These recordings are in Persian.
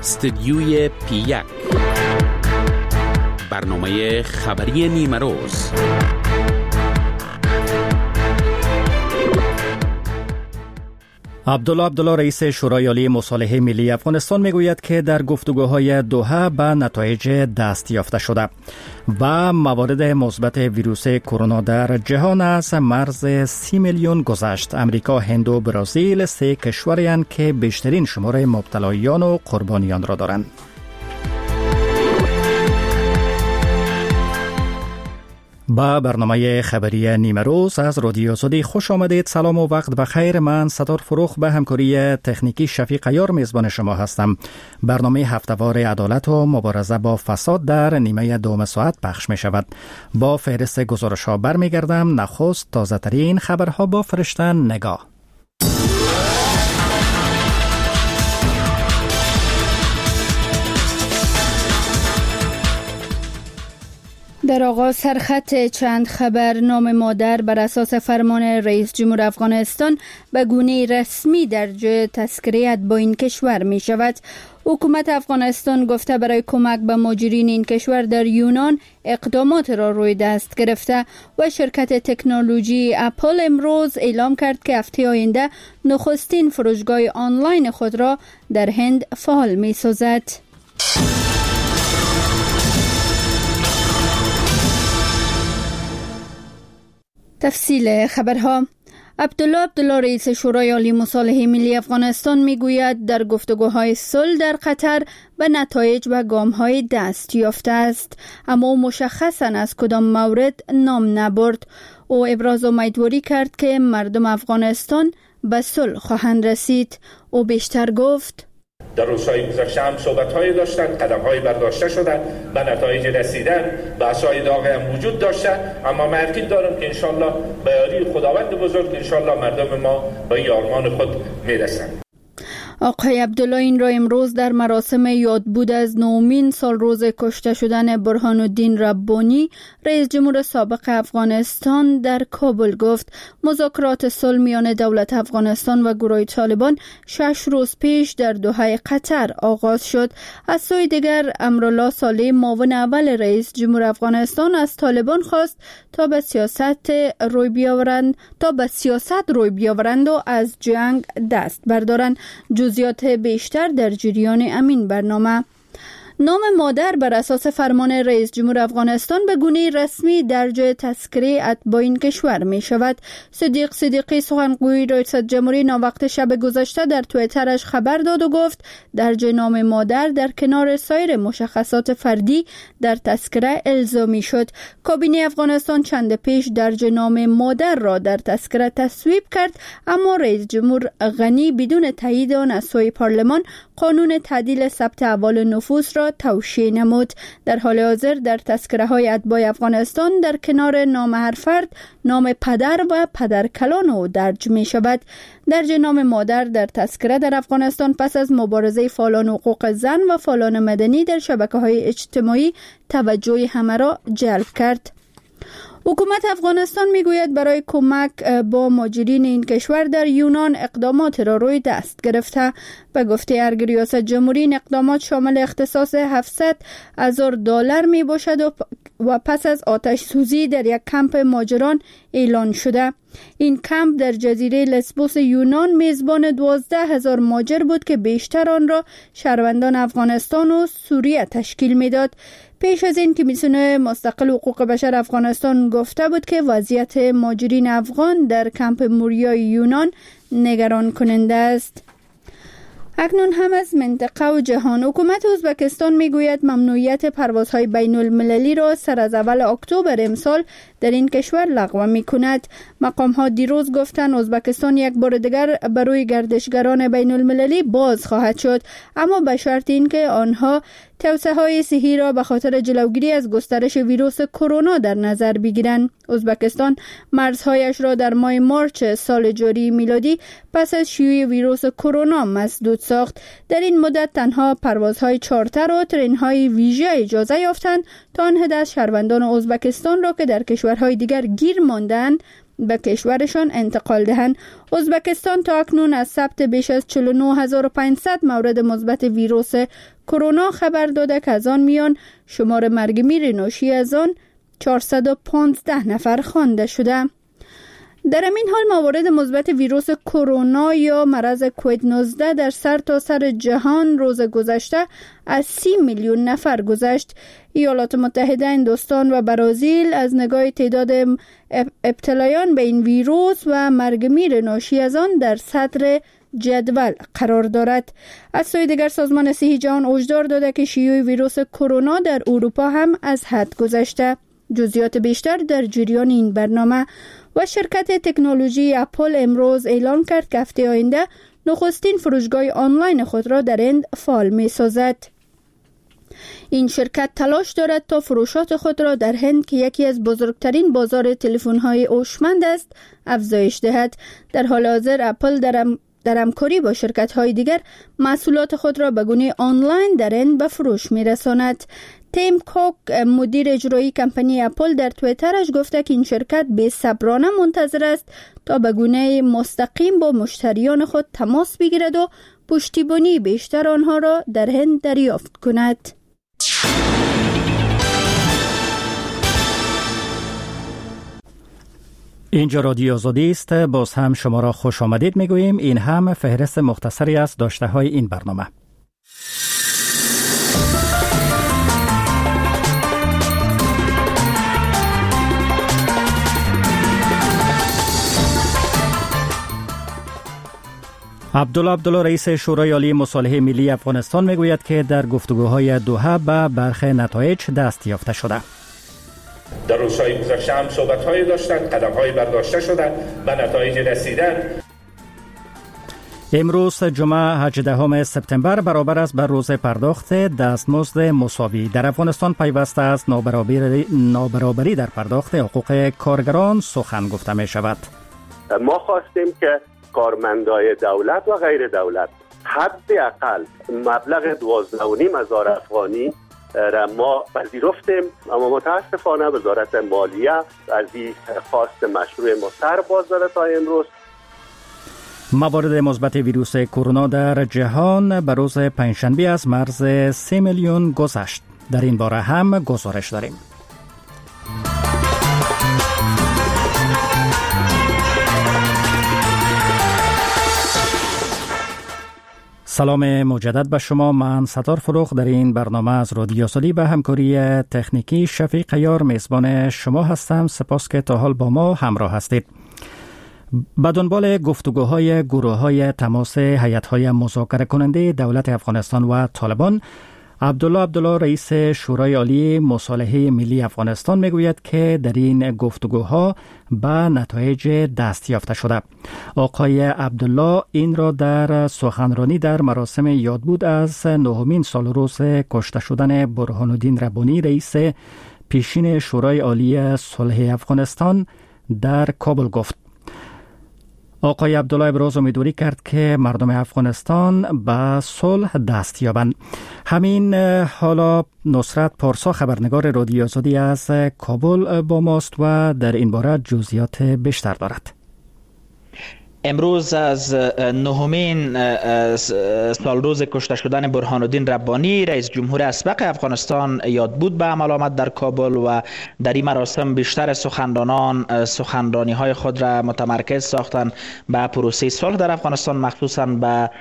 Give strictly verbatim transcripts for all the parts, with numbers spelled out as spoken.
استدیوی پی یک، برنامه خبری نیمه روز. عبدالله عبدالله رئیس شورای عالی مصالحه ملی افغانستان میگوید که در گفتگوهای دوحه به نتایج دست یافته شده و موارد مثبت ویروس کرونا در جهان از مرز سی میلیون گذشت. امریکا، هند و برزیل سه کشورند که بیشترین شماره مبتلایان و قربانیان را دارند. با برنامه خبری نیمه روز از رادیو آزادی خوش آمدید. سلام و وقت بخیر. من ستار فروخ به همکاری تکنیکی شفیق عیار میزبان شما هستم. برنامه هفته‌وار عدالت و مبارزه با فساد در نیمه دوم ساعت پخش می شود. با فهرست گزارش ها برمیگردم. نخست تازه ترین خبرها با فرشته نگاه. در آغاز سرخط چند خبر. نام مادر بر اساس فرمان رئیس جمهور افغانستان به گونه رسمی درج تذکره با این کشور می شود. حکومت افغانستان گفته برای کمک به مهاجرین این کشور در یونان اقدامات را روی دست گرفته و شرکت تکنولوژی اپل امروز اعلام کرد که هفته آینده نخستین فروشگاه آنلاین خود را در هند فعال می سازد. تفصیل خبرها. عبدالله عبدالله رئیس شورای عالی مصالحه ملی افغانستان میگوید در گفتگوهای صلح در قطر به نتایج و گام‌های دست یافته است، اما مشخصاً از کدام مورد نام نبرد. او ابراز امیدواری کرد که مردم افغانستان به صلح خواهند رسید. او بیشتر گفت در روزهای گذشته هم صحبت‌هایی داشتن، قدم‌هایی برداشته شدن، به نتایج رسیدن، بحث‌های داغی هم وجود داشته، اما من یقین دارم که انشالله به یاری خداوند بزرگ انشالله مردم ما به این آرمان خود میرسند. آقای عبدالله این را امروز در مراسم یادبود از نومین سال روز کشته شدن برهان الدین ربانی رئیس جمهور سابق افغانستان در کابل گفت. مذاکرات صلح میان دولت افغانستان و گروه طالبان شش روز پیش در دوحه قطر آغاز شد. از سوی دیگر امرالله صالح معاون اول رئیس جمهور افغانستان از طالبان خواست تا به سیاست روی بیاورند تا به سیاست روی بیاورند و از جنگ دست بردارند. جزئیات بیشتر در جریان امین برنامه. نام مادر بر اساس فرمان رئیس جمهور افغانستان به گونه رسمی درج تذکره اتباع این کشور می شود. صدیق صدیقی سخنگوی رئیس جمهوری ناوقت شب گذشته در توییترش خبر داد و گفت درج نام مادر در کنار سایر مشخصات فردی در تذکره الزامی شد. کابینه افغانستان چند پیش درج نام مادر را در تذکره تصویب کرد، اما رئیس جمهور غنی بدون تایید آن از سوی پارلمان قانون تعدیل ثبت احوال نفوس را توشیح نمود. در حال حاضر در تذکره های اتباع افغانستان در کنار نام هر فرد نام پدر و پدرکلان او درج می شود. درج نام مادر در تذکره در افغانستان پس از مبارزه فعالان حقوق زن و فعالان مدنی در شبکه‌های اجتماعی توجه همه را جلب کرد. حکومت افغانستان میگوید برای کمک با مهاجرین این کشور در یونان اقدامات را روی دست گرفته. به گفته ارگ ریاست جمهوری این اقدامات شامل اختصاص هفتصد هزار دلار می باشد و, و پس از آتش سوزی در یک کمپ مهاجران اعلان شده. این کمپ در جزیره لسبوس یونان میزبان دوازده هزار مهاجر بود که بیشتر آن را شهروندان افغانستان و سوریه تشکیل میداد. پیش از این کمیسیون مستقل حقوق بشر افغانستان گفته بود که وضعیت مهاجرین افغان در کمپ موریا یونان نگران کننده است. اکنون هم از منطقه و جهان. حکومت ازبکستان میگوید ممنوعیت پروازهای بین المللی را سر از اول اکتبر امسال در این کشور لغو می کند. مقام ها دیروز گفتند ازبکستان یک بار دیگر برای گردشگران بین المللی باز خواهد شد، اما به شرط اینکه آنها توسعه های صحی را به خاطر جلوگیری از گسترش ویروس کرونا در نظر بگیرند. ازبکستان مرزهایش را در ماه مارچ سال جاری میلادی پس از شیوع ویروس کرونا مسدود ساخت. در این مدت تنها پروازهای چارتر و ترین‌های ویژه اجازه یافتند تا آن هدف شهروندان ازبکستان را که در کشورهای دیگر گیر ماندند به کشورشان انتقال دهند. ازبکستان تا اکنون از ثبت بیش از چهل و نه هزار و پانصد مورد مثبت ویروس کرونا خبر داده که از آن میان شمار مرگ میر ناشی از آن چهارصد و پانزده نفر خوانده شده. در این حال موارد مثبت ویروس کرونا یا مرض کووید نوزده در سرتاسر سر جهان روز گذشته از سی میلیون نفر گذشت. ایالات متحده، هندوستان و برزیل از نگاه تعداد ابتلایان به این ویروس و مرگ میر ناشی از آن در صدر جدول قرار دارد. از سوی دیگر سازمان صحی جهان هشدار داده که شیوع ویروس کرونا در اروپا هم از حد گذشته. جزئیات بیشتر در جریان این برنامه. و شرکت تکنولوژی اپل امروز اعلام کرد که هفته آینده نخستین فروشگاه آنلاین خود را در هند فعال می سازد. این شرکت تلاش دارد تا فروشات خود را در هند که یکی از بزرگترین بازار تلفن‌های هوشمند است افزایش دهد. در حال حاضر اپل در در همکاری با شرکت‌های دیگر محصولات خود را به گونه آنلاین در هند به فروش می‌رساند. تیم کوک، مدیر اجرایی کمپانی اپل، در توییترش گفته که این شرکت بی‌صبرانه منتظر است تا به گونه مستقیم با مشتریان خود تماس بگیرد و پشتیبانی بیشتر آنها را در هند دریافت کند. اینجا رادیو آزادی است. باز هم شما را خوش آمدید میگوییم. این هم فهرست مختصری از داشته های این برنامه. عبدالله عبدالله رئیس شورای عالی مصالحه ملی افغانستان میگوید که در گفتگوهای دوحه به برخی نتایج دست یافته شده. در روزهای گذشته هم صحبت‌هایی داشتند، قدم‌هایی برداشته شدند، به نتایج رسیدن. امروز جمعه هجدهم سپتامبر برابر است بر روز پرداخت دستمزد مساوی. در افغانستان پیوسته است نابرابری نابرابری در پرداخت حقوق کارگران سخن گفته می شود. ما خواستیم که کارمندای دولت و غیر دولت حداقل مبلغ دوازده و نیم هزار افغانی را ما پذیرفتیم، اما متاسفانه وزارت مالیه از این خواست مشروع ما سر باز داده تا امروز. موارد مثبت ویروس کرونا در جهان به روز پنجشنبه از مرز سه میلیون گذشت. در این باره هم گزارش داریم. سلام مجدد به شما. من ستار فروخ در این برنامه از رادیو آزادی به همکاری تکنیکی شفیق یار میزبان شما هستم. سپاس که تا حال با ما همراه هستید. به دنبال گفتگوهای گروه‌های تماس هیئت‌های مذاکره کننده دولت افغانستان و طالبان، عبدالله عبدالله رئیس شورای عالی مصالحه ملی افغانستان میگوید که در این گفتگوها به نتایج دست یافته شده. آقای عبدالله این را در سخنرانی در مراسم یادبود از نهمین سال روز کشته شدن برهان الدین ربانی رئیس پیشین شورای عالی صلح افغانستان در کابل گفت. آقای عبدالله ابراز امیدواری کرد که مردم افغانستان به صلح دست یابند. همین حالا نصرت پارسا خبرنگار رادیو آزادی از کابل با ماست و در این باره جزئیات بیشتر دارد. امروز از نهمین سال روز کشته شدن برهان الدین ربانی رئیس جمهور اسبق افغانستان یادبود به عمل آمد در کابل و در این مراسم بیشتر سخنرانان سخنرانی های خود را متمرکز ساختند به پروسه صلح در افغانستان، مخصوصا به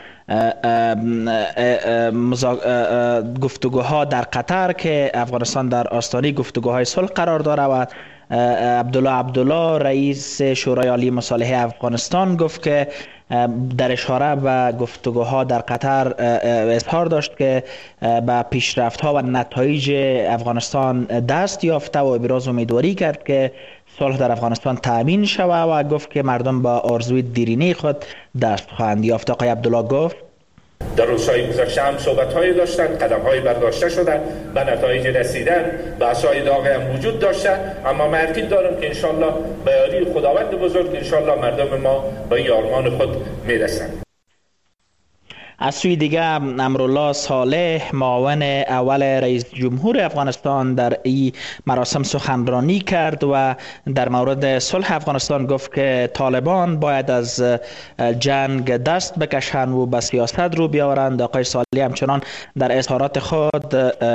گفتگوها در قطر که افغانستان در آستانه گفتگوهای صلح قرار دارد. و عبدالله عبدالله رئیس شورای عالی مصالحه افغانستان گفت که در اشاره به گفتگوها در قطر اظهار داشت که به پیشرفت‌ها و نتایج افغانستان دست یافته و ابراز امیدواری کرد که صلح در افغانستان تأمین شود و گفت که مردم با آرزوی دیرینه خود دست خواهند یافت. آقای عبدالله گفت در روزهای گذشته هم صحبت‌هایی داشتند، قدم‌هایی برداشته شدند، به نتایج رسیدن، بحث‌های داغی هم وجود داشته، اما من یقین دارم که انشالله به یاری خداوند بزرگ انشالله مردم ما به این آرمان خود میرسند. از سوی دیگه امرالله صالح معاون اول رئیس جمهور افغانستان در این مراسم سخنرانی کرد و در مورد صلح افغانستان گفت که طالبان باید از جنگ دست بکشند و به سیاست رو بیاورند. آقای صالح همچنان در اظهارات خود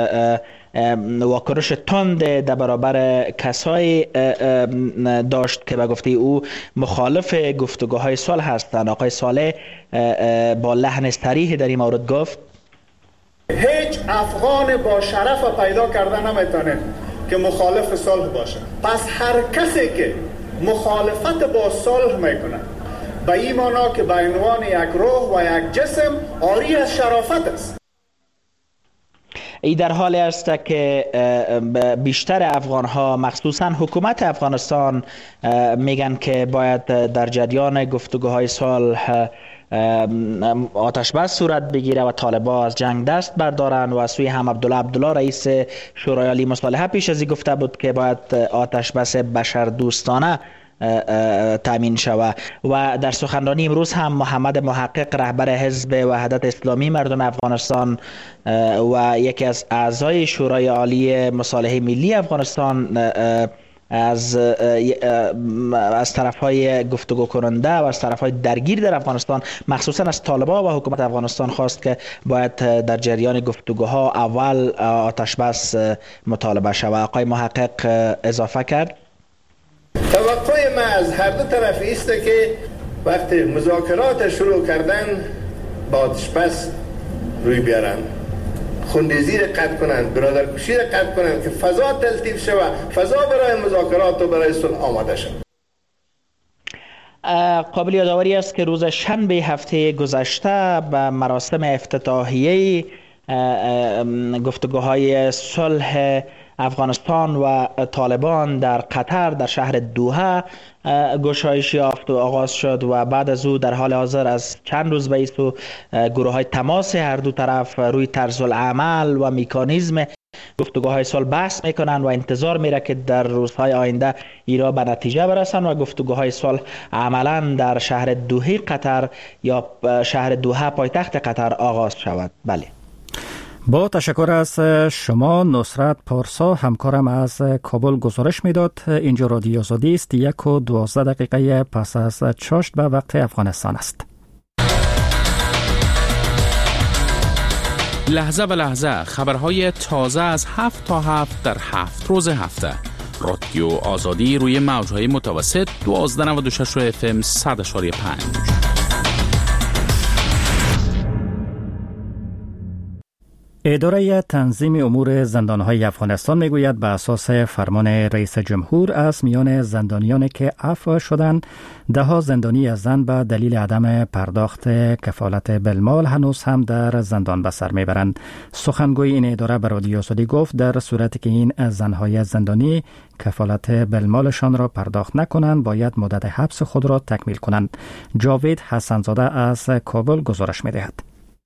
واکنش تند در برابر کسایی داشت که به گفته او مخالف گفتگوهای صلح هستند. آقای صالح با لحن صریح در این مورد گفت هیچ افغان با شرف پیدا کرده نمیتونه که مخالف صلح باشه. پس هر کسی که مخالفت با صلح میکنه به این معنا که به عنوان یک روح و یک جسم عاری از شرافت است. ای در حالی است که بیشتر افغان ها مخصوصا حکومت افغانستان میگن که باید در جریان گفتگوهای صلح آتش بس صورت بگیره و طالبان از جنگ دست بردارن و سوی هم عبدالله عبدالله رئیس شورای عالی مصالحه پیش از این گفته بود که باید آتش بس بشر دوستانه تامین شود. و در سخنرانی امروز هم محمد محقق رهبر حزب وحدت اسلامی مردم افغانستان و یکی از اعضای شورای عالی مصالحه ملی افغانستان از از طرفهای گفتگو کننده و از طرفهای درگیر در افغانستان مخصوصا از طالبان و حکومت افغانستان خواست که باید در جریان گفتگوها اول آتش بس مطالبه شود. آقای محقق اضافه کرد توقع ما از هر دو طرف است که وقتی مذاکرات شروع کردن با آتش بس روی بیارن، خونریزی را قطع کنند، برادرکشی را قطع کنند که فضا تلطیف شود، فضا برای مذاکرات و برای صلح آماده شود. قابل یادآوری است که روز شنبه هفته گذشته به مراسم افتتاحیه گفتگوهای صلح افغانستان و طالبان در قطر در شهر دوحه گشایش یافت و آغاز شد و بعد از او در حال حاضر از چند روز به این گروه های تماس هر دو طرف روی طرز العمل و مکانیزم گفتگوهای صلح بحث میکنن و انتظار میره که در روزهای آینده ایرا به نتیجه برسن و گفتگوهای صلح عملا در شهر دوحه قطر یا شهر دوحه پایتخت قطر آغاز شود. بله، با تشکر از شما نصرت پارسا. همکارم از کابل گزارش میداد. اینجا رادیو آزادی است. یک و دوازده دقیقه پس از چاشت به وقت افغانستان است. لحظه به لحظه خبرهای تازه از هفت تا هفت در هفت روز هفته. رادیو آزادی روی موجهای متوسط دوازده نود و شش اف ام صد و پنج. اداره تنظیم امور زندانهای افغانستان میگوید به اساس فرمان رئیس جمهور از میان زندانیانی که عفو شدند ده ها زندانی از زن به دلیل عدم پرداخت کفالت بالمال هنوز هم در زندان به سر میبرند. سخنگوی این اداره به رادیو آزادی گفت در صورتی که این زنهای زندانی کفالت بالمالشان را پرداخت نکنند باید مدت حبس خود را تکمیل کنند. جاوید حسنزاده از کابل گزارش میدهد.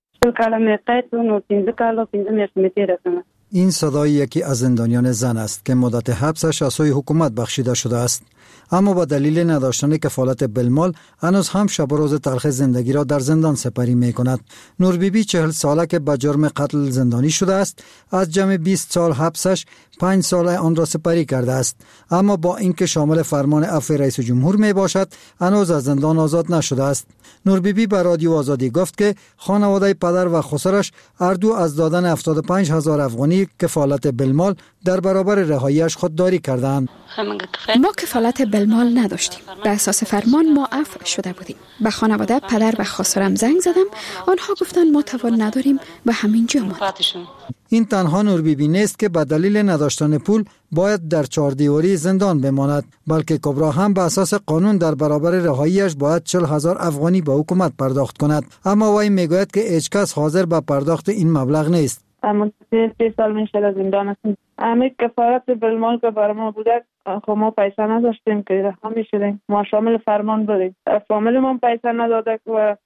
این صدای یکی از زندانیان زن است که مدت حبسش از سوی حکومت بخشیده شده است، اما با دلیل نداشتن کفالت بالمال هنوز هم شب و روز تلخ زندگی را در زندان سپری می کند. نور بی بی چهل ساله که به جرم قتل زندانی شده است، از جمع بیست سال حبسش پنج سال آن را سپری کرده است، اما با اینکه شامل فرمان عفو رئیس جمهور می باشد هنوز از زندان آزاد نشده است. نور بی بی به رادیو آزادی گفت که خانواده پدر و خسرش هر دو از دادن هفتاد و پنج هزار افغانی کفالت بالمال در برابر رهاییش خودداری کردند. ما کفالت بالمال نداشتیم. به اساس فرمان ما عفو شده بودیم. به خانواده پدر و خسرم زنگ زدم، آنها گفتند ما توان نداریم و همینجا ماند. این تنها نور بی بی نیست که به دلیل نداشتن پول باید در چهار دیواری زندان بماند، بلکه کبرا هم به اساس قانون در برابر رهاییش باید چهل هزار افغانی به حکومت پرداخت کند، اما وی میگوید که هیچ کس حاضر به پرداخت این مبلغ نیست. اما سه سال میشه زندان هستیم. همه کفارت بالمال که برای ما بوده، خب ما پیسه نداشتیم که رها میشدیم. ما شامل فرمان بودیم. فامیل ما پیسه نداده و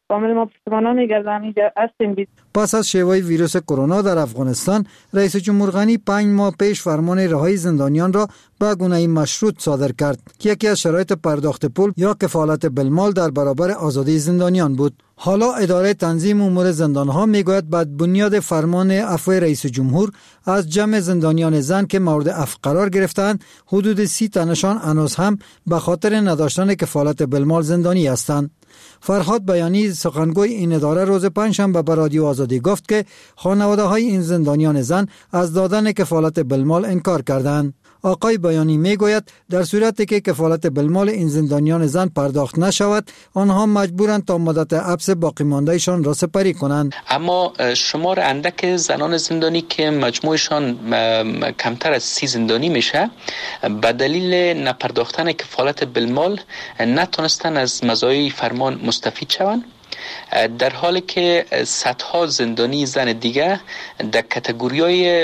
کامل ما پشتیبانان میگردم اینجا هستیم. پس از شیوع ویروس کرونا در افغانستان، رئیس جمهور غنی پنج ماه پیش فرمان رهایی زندانیان را به گونه مشروط صادر کرد که یکی از شرایط پرداخت پول یا کفالت بالمال در برابر آزادی زندانیان بود. حالا اداره تنظیم امور زندانها میگوید بعد بنیاد فرمان عفو رئیس جمهور از جمع زندانیان زن که مورد عفو قرار گرفتند، حدود سی تنشان هنوز هم به خاطر نداشتن کفالت بالمال زندانی هستند. فرهاد بیانی سخنگوی این اداره روز پنجشنبه به رادیو آزادی گفت که خانواده های این زندانیان زن از دادن کفالت بالمال انکار کردند. آقای بیانی میگوید در صورتی که کفالت بالمال این زندانیان زن پرداخت نشود، آنها مجبورند تا مدت حبس باقی ماندهشان را سپری کنند. اما شمار اندک زنان زندانی که مجموعشان کمتر از سی زندانی میشه، به دلیل نپرداختن کفالت بالمال نتونستن از مزایای فرمان مستفید شوند، در حالی که صدها زندانی زن دیگه در کاتگوری‌های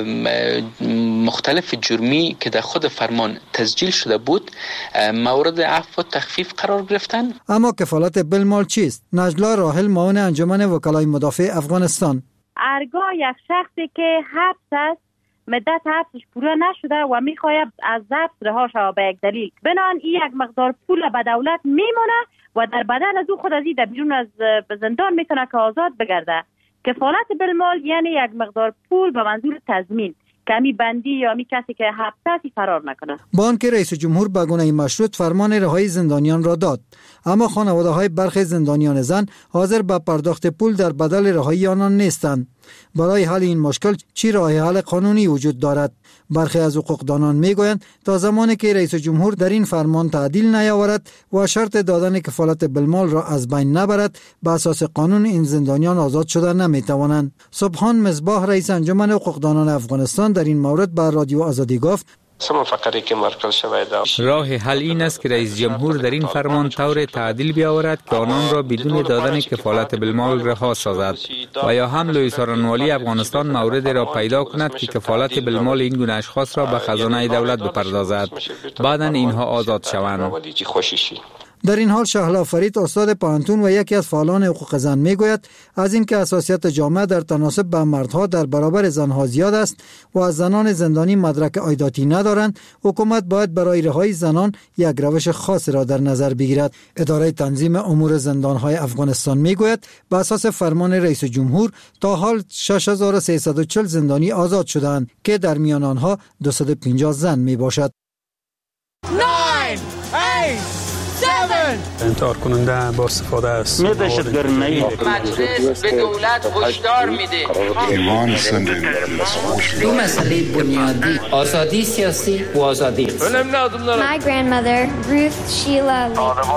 مختلف جرمی که در خود فرمان تسجیل شده بود مورد عفو و تخفیف قرار گرفتن. اما کفالت بالمال چیست؟ نجلا راحل معاون انجمن وکلای مدافع افغانستان: هرگاه یک شخصی که حبس است، مدت حبسش پورا نشده و میخواهد از حبس رها شود به یک دلیل، بنان این یک مقدار پول به دولت میمونه و در بدل از او خود از این در بیرون از زندان میتونه که آزاد بگرده. کفالت بالمال یعنی یک مقدار پول به منظور تضمین که همی بندی یا همی کسی که حبس فرار نکنه. با آنکه رئیس جمهور به گونه مشروط فرمان رهایی زندانیان را داد، اما خانواده های برخی زندانیان زن حاضر به پرداخت پول در بدل رهایی آنان نیستند. برای حل این مشکل چی راه حل قانونی وجود دارد؟ برخی از حقوقدانان میگویند تا زمانی که رئیس جمهور در این فرمان تعدیل نیاورد و شرط دادن کفالت بالمال را از بین نبرد، به اساس قانون این زندانیان آزاد شده نمیتوانند. سبحان مصباح، رئیس انجمن حقوقدانان افغانستان، در این مورد به رادیو آزادی گفت: راه حل این است که رئیس جمهور در این فرمان طور تعدیل بیاورد که آنان را بدون دادن کفالت بالمال رها سازد و یا هم لوی سارنوالی افغانستان مورد را پیدا کند که کفالت بالمال این گونه اشخاص را به خزانه دولت بپردازد، بعداً اینها آزاد شوند. در این حال شهلا فرید، استاد پانتون و یکی از فعالان حقوق زن، میگوید از اینکه حساسیت جامعه در تناسب به مردها در برابر زنها زیاد است و از زنان زندانی مدرک عایداتی ندارند، حکومت باید برای رهایی زنان یک روش خاص را در نظر بگیرد. اداره تنظیم امور زندانهای افغانستان میگوید به اساس فرمان رئیس جمهور تا حال شش هزار و سیصد و چهل زندانی آزاد شدند که در میان آنها دویست و پنجاه زن می باشد. انتحار کننده با استفاده از مجلس به دولت هشدار میده ایمان سندن دو مسئله بنیادی: آزادی سیاسی و آزادی اقتصادی. My grandmother Ruth Sheila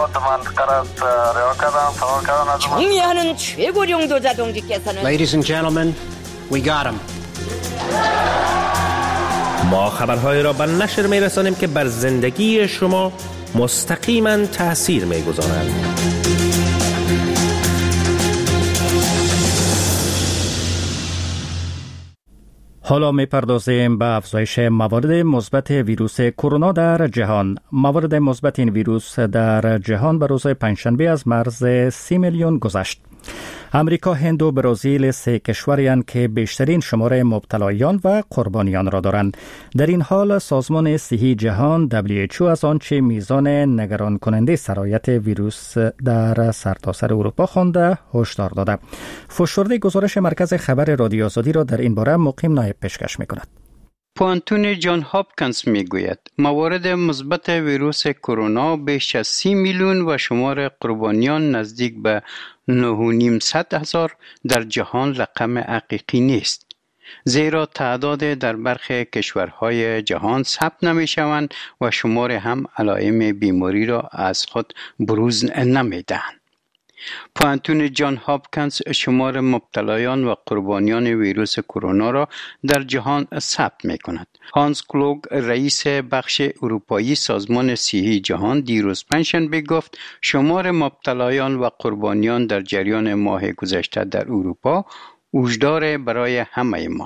정의하는 최고령 도자동지께서는 Ladies and gentlemen, we got him. ما خبرهای را به نشر میرسانیم که بر زندگی شما مستقیما تأثیر میگذارند. حالا میپردازیم به افزایش موارد مثبت ویروس کرونا در جهان. موارد مثبت این ویروس در جهان به روز پنجشنبه از مرز سی میلیون گذشت. امریکا، هند و برزیل سه کشوری‌اند که بیشترین شماره مبتلایان و قربانیان را دارند. در این حال سازمان صحی جهان دبلیو اچ او از آنچه میزان نگران کننده سرایت ویروس در سرتاسر اروپا خوانده هشدار داده. فشرده گزارش مرکز خبر رادیو آزادی را در این باره مقیم نایب پیشکش می‌کند. پوانتون جان هاپکینز میگوید موارد مثبت ویروس کرونا بیش از سی میلیون و شمار قربانیان نزدیک به نه و نیم صد هزار در جهان رقم حقیقی نیست، زیرا تعداد در برخی کشورهای جهان ثبت نمی‌شوند و شمار هم علائم بیماری را از خود بروز نمی‌دهند. پوانتون جان هاپکینز شمار مبتلایان و قربانیان ویروس کرونا را در جهان ثبت می کند. هانس کلوگ، رئیس بخش اروپایی سازمان صحی جهان، دیروز پنجشنبه گفت شمار مبتلایان و قربانیان در جریان ماه گذشته در اروپا هشدار برای همه ماست.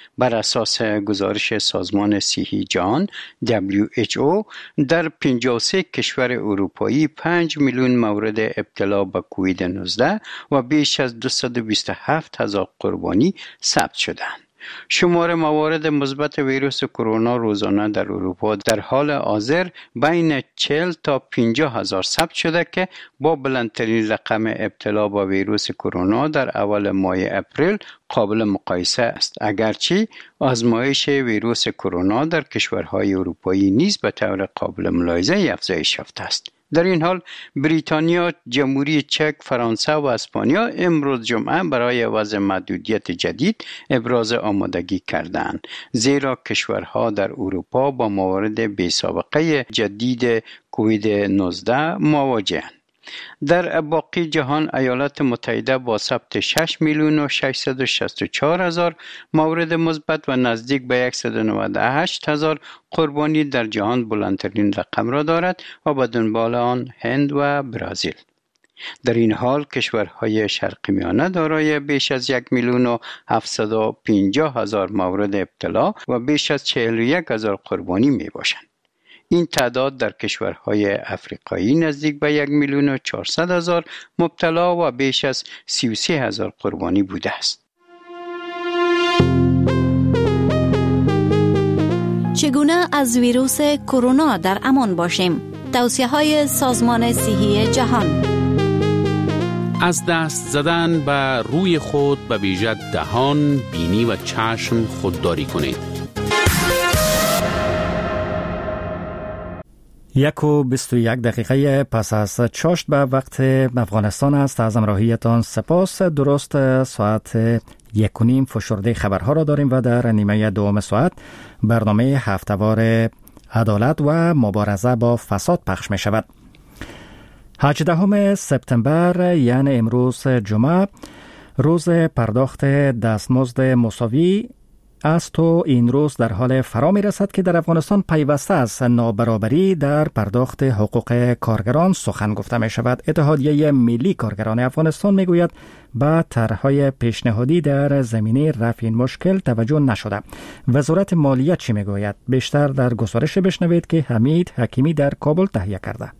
بر اساس گزارش سازمان صحی جهان دبلیو اچ او در پنجاه و سه کشور اروپایی پنج میلیون مورد ابتلا به کووید نوزده و بیش از دویست و بیست و هفت هزار قربانی ثبت شدند. شمار موارد مثبت ویروس کرونا روزانه در اروپا در حال حاضر بین چهل تا پنجاه هزار ثبت شده که با بلندترین رقم ابتلا با ویروس کرونا در اول ماه اپریل قابل مقایسه است، اگرچه آزمایش ویروس کرونا در کشورهای اروپایی نیز به طور قابل ملاحظه افزایش یافته است. در این حال بریتانیا، جمهوری چک، فرانسه و اسپانیا امروز جمعه برای وضع محدودیت جدید ابراز آمادگی کردند، زیرا کشورها در اروپا با موارد بی‌سابقه جدید کووید نوزده مواجه‌اند. در باقی جهان ایالات متحده با ثبت شش میلیون و ششصد و شصت و چهار هزار مورد مثبت و نزدیک به صد و نود و هشت هزار قربانی در جهان بلندترین رقم را دارد و به دنبال آن هند و برزیل. در این حال کشورهای شرق میانه دارای بیش از یک میلیون و هفتصد و پنجاه هزار مورد ابتلا و بیش از چهل و یک هزار قربانی می باشند. این تعداد در کشورهای افریقایی نزدیک به یک میلیون و چهارصد هزار مبتلا و بیش از سی و سه هزار قربانی بوده است. چگونه از ویروس کرونا در امان باشیم؟ توصیه‌های سازمان صحی جهان. از دست زدن به روی خود به ویژه دهان، بینی و چشم خودداری کنید. یک و بیست و یک دقیقه پس از چاشت به وقت افغانستان است. از همراهیتان سپاس. درست ساعت یک و نیم فشرده خبرها را داریم و در نیمه دوم ساعت برنامه هفته‌وار عدالت و مبارزه با فساد پخش می شود. هجدهم سپتامبر یعنی امروز جمعه روز پرداخت دستمزد مساوی است و این روز در حال فرا می رسد که در افغانستان پیوسته از نابرابری در پرداخت حقوق کارگران سخن گفته می شود. اتحادیه ملی کارگران افغانستان می گوید به طرح‌های پیشنهادی در زمینه رفع این مشکل توجه نشده. وزارت مالیه چی می گوید؟ بیشتر در گزارش بشنوید که حمید حکیمی در کابل تهیه کرده.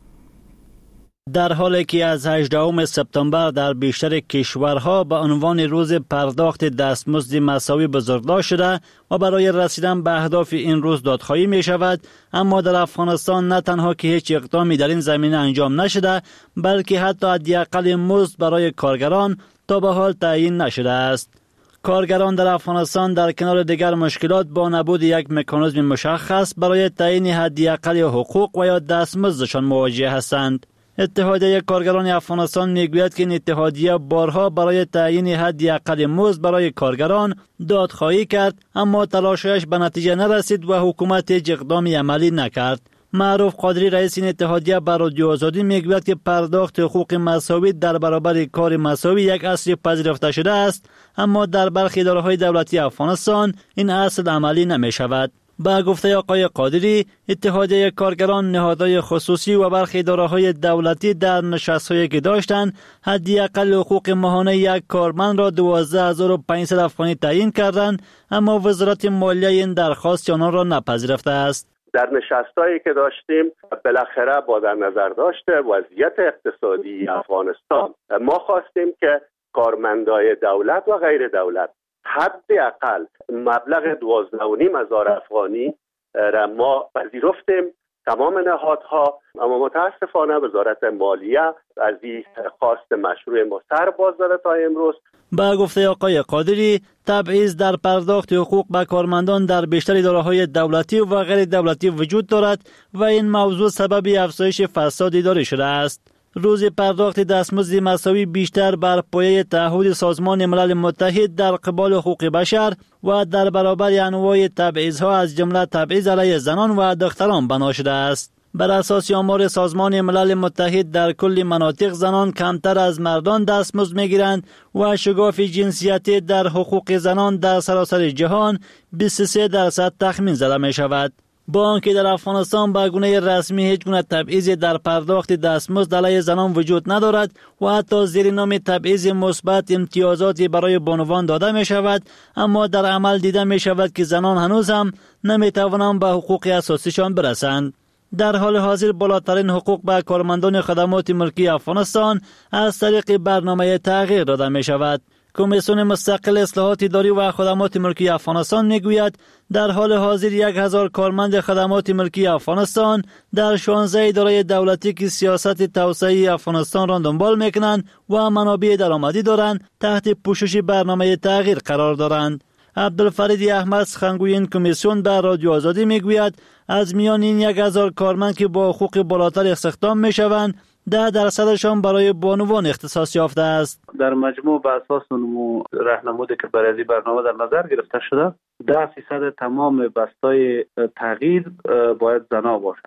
در حالی که از هجدهم سپتامبر در بیشتر کشورها به عنوان روز پرداخت دستمزد مساوی بزرگداشت شده و برای رسیدن به اهداف این روز دادخواهی می شود، اما در افغانستان نه تنها که هیچ اقدامی در این زمینه انجام نشده، بلکه حتی حداقل مزد برای کارگران تا به حال تعیین نشده است. کارگران در افغانستان در کنار دیگر مشکلات با نبود یک مکانیزم مشخص برای تعیین حداقل حقوق و یا دستمزدشان مواجه هستند. اتحادیه کارگران افغانستان میگوید که این اتحادیه بارها برای تعیین حداقل مزد برای کارگران دادخواهی کرد، اما تلاشش به نتیجه نرسید و حکومت هیچ اقدامی عملی نکرد. معروف قادری رئیس این اتحادیه بر رادیو آزادی میگوید که پرداخت حقوق مساوی در برابر کار مساوی یک اصل پذیرفته شده است، اما در برخی اداره‌های دولتی افغانستان این اصل عملی نمی شود. با گفته آقای قادری، اتحادیه کارگران، نهادهای خصوصی و برخی اداره‌های دولتی در نشست‌هایی که داشتند حداقل حقوق ماهانه یک کارمند را دوازده هزار و پانصد افغانی تعیین کردند، اما وزارت مالیه این درخواست آنان را نپذیرفته است. در نشستایی که داشتیم بالاخره با در نظر داشته وضعیت اقتصادی افغانستان ما خواستیم که کارمندای دولت و غیر دولت حداقل مبلغ دوازده و نیم هزار افغانی را ما پذیرفتیم تمام نهادها، اما متاسفانه وزارت مالیه از این خواست مشروع ما سر باز داده تا امروز. با گفته آقای قادری، تبعیض در پرداخت حقوق به کارمندان در بیشتر اداره‌های دولتی و غیر دولتی وجود دارد و این موضوع سبب افزایش فساد اداری شده است. روز پرداخت دستمزد مساوی بیشتر بر پایه تعهد سازمان ملل متحد در قبال حقوق بشر و در برابر انواع تبعیض‌ها از جمله تبعیض علیه زنان و دختران بنا شده است. بر اساس آمار سازمان ملل متحد در کل مناطق زنان کمتر از مردان دستمزد می‌گیرند و شگاف جنسیتی در حقوق زنان در سراسر جهان بیست و سه درصد تخمین زده می‌شود. با آنکه در افغانستان به گونه رسمی هیچ گونه تبعیض در پرداخت دستمزد علیه زنان وجود ندارد و حتی زیر نام تبعیض مثبت امتیازاتی برای بانوان داده می شود، اما در عمل دیده می شود که زنان هنوز هم نمی توانند به حقوق اساسیشان برسند. در حال حاضر بالاترین حقوق به کارمندان خدمات ملکی افغانستان از طریق برنامه تغییر داده می شود. کمیسیون مستقل اصلاحات اداری و خدمات ملکی افغانستان میگوید در حال حاضر یک هزار کارمند خدمات ملکی افغانستان در شانزده اداره دولتی که سیاست توسعه افغانستان را دنبال میکنند و منابع درآمدی دارند تحت پوشش برنامه تغییر قرار دارند. عبدالفرید احمد سخنگوی این کمیسیون به رادیو آزادی میگوید از میان این یک هزار کارمند که با حقوق بالاتر استخدام میشوند ده درصدشان برای بانوان اختصاص یافته است. در مجموع به اساس نمو راهنمودی که برای این برنامه در نظر گرفته شده ده فیصد تمام بستای تغییر باید زنا باشه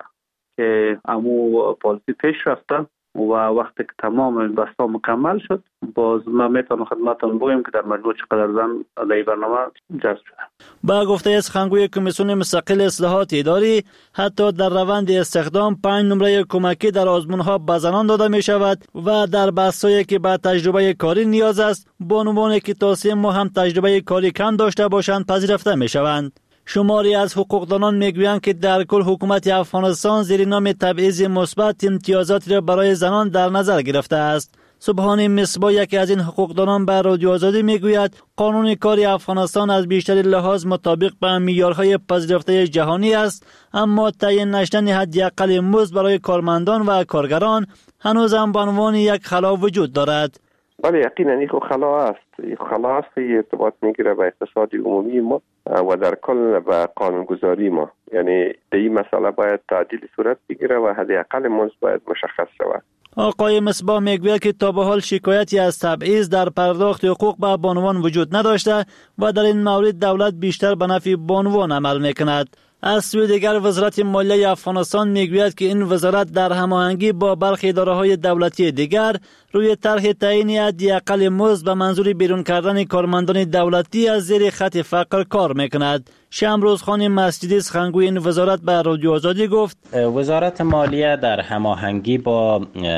که امو پالیسی پیش رفته و وقتی که تمام بستا مکمل شد باز ما میتونم خدمتتون بگیم که در مجموع چقدر زن در این برنامه جذب شده. با گفته سخنگوی کمیسیون مستقل اصلاحات اداری حتی در روند استخدام پنج نمره کمکی در آزمون‌ها به زنان داده می شود و در بستایی که به تجربه کاری نیاز است بانوانی که تا سه ماه هم تجربه کاری کم داشته باشند پذیرفته می شوند. شماری از حقوقدانان میگویند که در کل حکومت افغانستان زیر نام تبعیض مثبت امتیازاتی را برای زنان در نظر گرفته است. سبحانی مصباح یکی از این حقوقدانان به رادیو آزادی میگوید قانون کار افغانستان از بیشتر لحاظ مطابق به معیارهای پذیرفته جهانی است، اما تعیین نشدن حداقل مزد برای کارمندان و کارگران هنوز هم به عنوان یک خلا وجود دارد. بله یقینا این خلا است. این خلا است که ارتباط میگیره به اقتصاد عمومی ما و در کل به قانونگذاری ما. یعنی در این مسئله باید تعدیل صورت بگیره و حداقل مزد باید مشخص شود. آقای مصباح میگوید که تا به حال شکایتی از تبعیض در پرداخت حقوق به بانوان وجود نداشته و در این مورد دولت بیشتر به نفع بانوان عمل میکند. از سوی دیگر وزارت مالیه افغانستان میگوید که این وزارت در هماهنگی با برخی اداره‌های دولتی دیگر روی طرح تعیین حداقل مزد به منظور بیرون کردن کارمندان دولتی از زیر خط فقر کار میکند. شمروز خان مسجدی سخنگوی این وزارت به رادیو آزادی گفت وزارت مالیه در هماهنگی با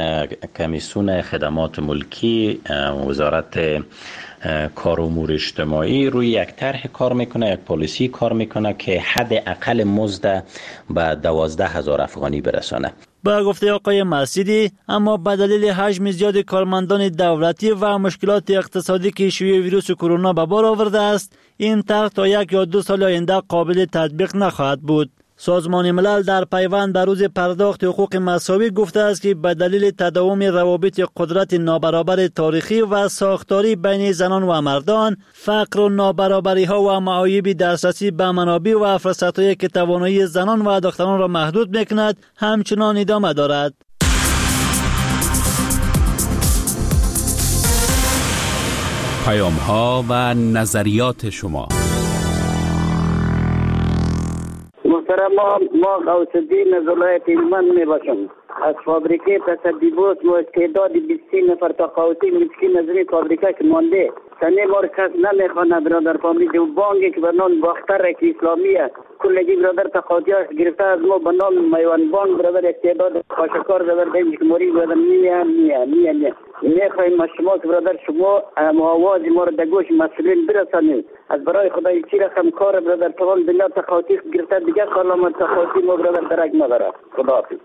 کمیسیون خدمات ملکی، وزارت کار و امور اجتماعی روی یک طرح کار میکنه، یک پالیسی کار میکنه که حد اقل مزد به دوازده هزار افغانی برسانه. با گفته آقای مسجدی اما به دلیل حجم زیاد کارمندان دولتی و مشکلات اقتصادی که شیوع ویروس کرونا به بار آورده است این طرح تا یک یا دو سال آینده قابل تطبیق نخواهد بود. سازمان ملل در پیوند به روز پرداخت حقوق مساوی گفته است که به دلیل تداوم روابط قدرت نابرابر تاریخی و ساختاری بین زنان و مردان، فقر و نابرابری ها و معایب دسترسی به منابع و فرصت هایی که توانایی زنان و دختران را محدود میکند همچنان ادامه دارد. پیام ها و نظریات شما. محترم ما ما غوث الدین از ولایت هلمند می باشم. از فابریکه تصدیبات و استعداد بیست نفر تقاعدی مسکین از این فابریکه که مانده سنه ما رو کس نمیخوانه برادر فابریکه و بانگی که به نام باختر که اسلامیه کلگی برادر تقاعدی هاش گرفته از ما به نام میوان بانگ برادر استعداد خاشکار برادر دیم که موری برادر نیه نیه نیه نیه میخوایم ما شما که برادر شما آواز ما رو در گوش مسئولین برسانید. از برای خدای چی رقم کار برادر تمام دنیا تقاعدی گرفته دیگه خالام تقاعدی ما برادر درک نداره. خداحافظ.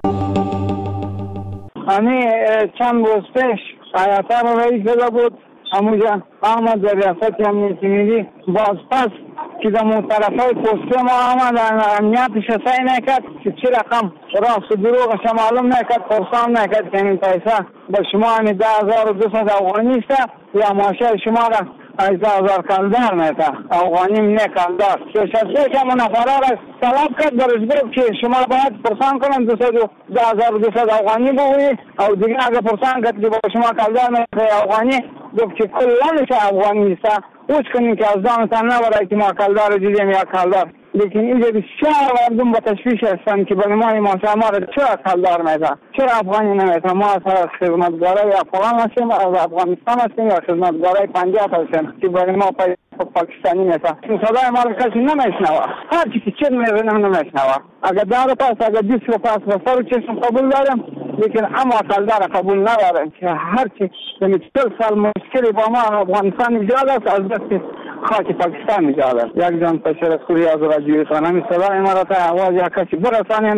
امی چند روز پیش آیاتار رئیس داده بود همونجا آمد در ریاست امنیتی ملی باز پس که در اون طرفای پسته ما آمد امنیتش سعی نکرد که چی رقم راست و دروغش معلوم نکرد پرسان نکرد که این پیسه به شما همی ده هزار و دوصد افغانی است یا ماشه شما را از ده هزار کلدار میته افغانی نه کلدار ششسته که منفره را طلب کرد برش گفت که شما باید پرسان کنن دوصد و ده هزار و دوصد افغانی بگویی او دیگه اگه پرسان کرد که با شما کلدار میته افغانی گفت که کلانش افغانی است اوچ کنیم که از دانتان نبرای که ما کلدار دیدیم یا کلدار لیکن اینجا بسیار مردم با تشویش هستند که برای ما ما ما را چرا کلدار میزن، چرا افغانی نمیزن؟ ما از خدمتگارای افغان هستیم، از افغانستان هستیم یا خدمتگارای پنجاب هستیم که برای ما پای پاکستانی میزن. صدای ما را کسی نمیشنوه، هر چی که چه میزنه نمیشنوه. اگر دار پاس اگر دیس رو پاس بسر و چشم قبول دارم، لیکن اما کلدار قبول ندارم که هر چی دمی چل سال مشکلی با ما افغانستان ایجاد است، از دست خاک پاکستان ایجاد است. یک جان پشر خوری از رادیوی خانمی صدای ما را تا آواز یا کسی برسانیم.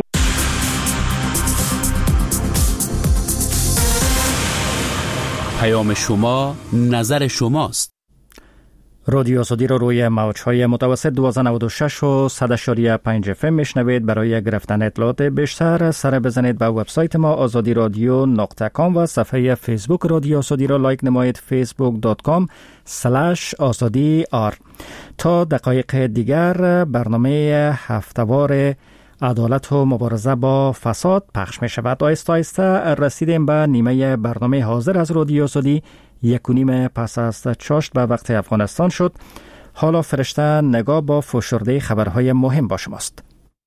پیام شما، نظر شماست. رادیو آزادی را روی موج‌های متوسط دویست و نود و شش و صد و پنج اف ام میشنوید. برای گرفتن اطلاعات بیشتر سر بزنید به وبسایت ما آزادی رادیو نقطه کام و صفحه فیسبوک رادیو آزادی را لایک نمایید فیسبوک دات کام اسلش آزادی آر. تا دقایق دیگر برنامه هفته‌وار عدالت و مبارزه با فساد پخش می شود. آیسته آیسته رسیدیم به نیمه برنامه حاضر از رادیو آزادی. یک و نیم پس از چاشت به وقت افغانستان شد. حالا فرشته نگاه با فشرده خبرهای مهم با شماست.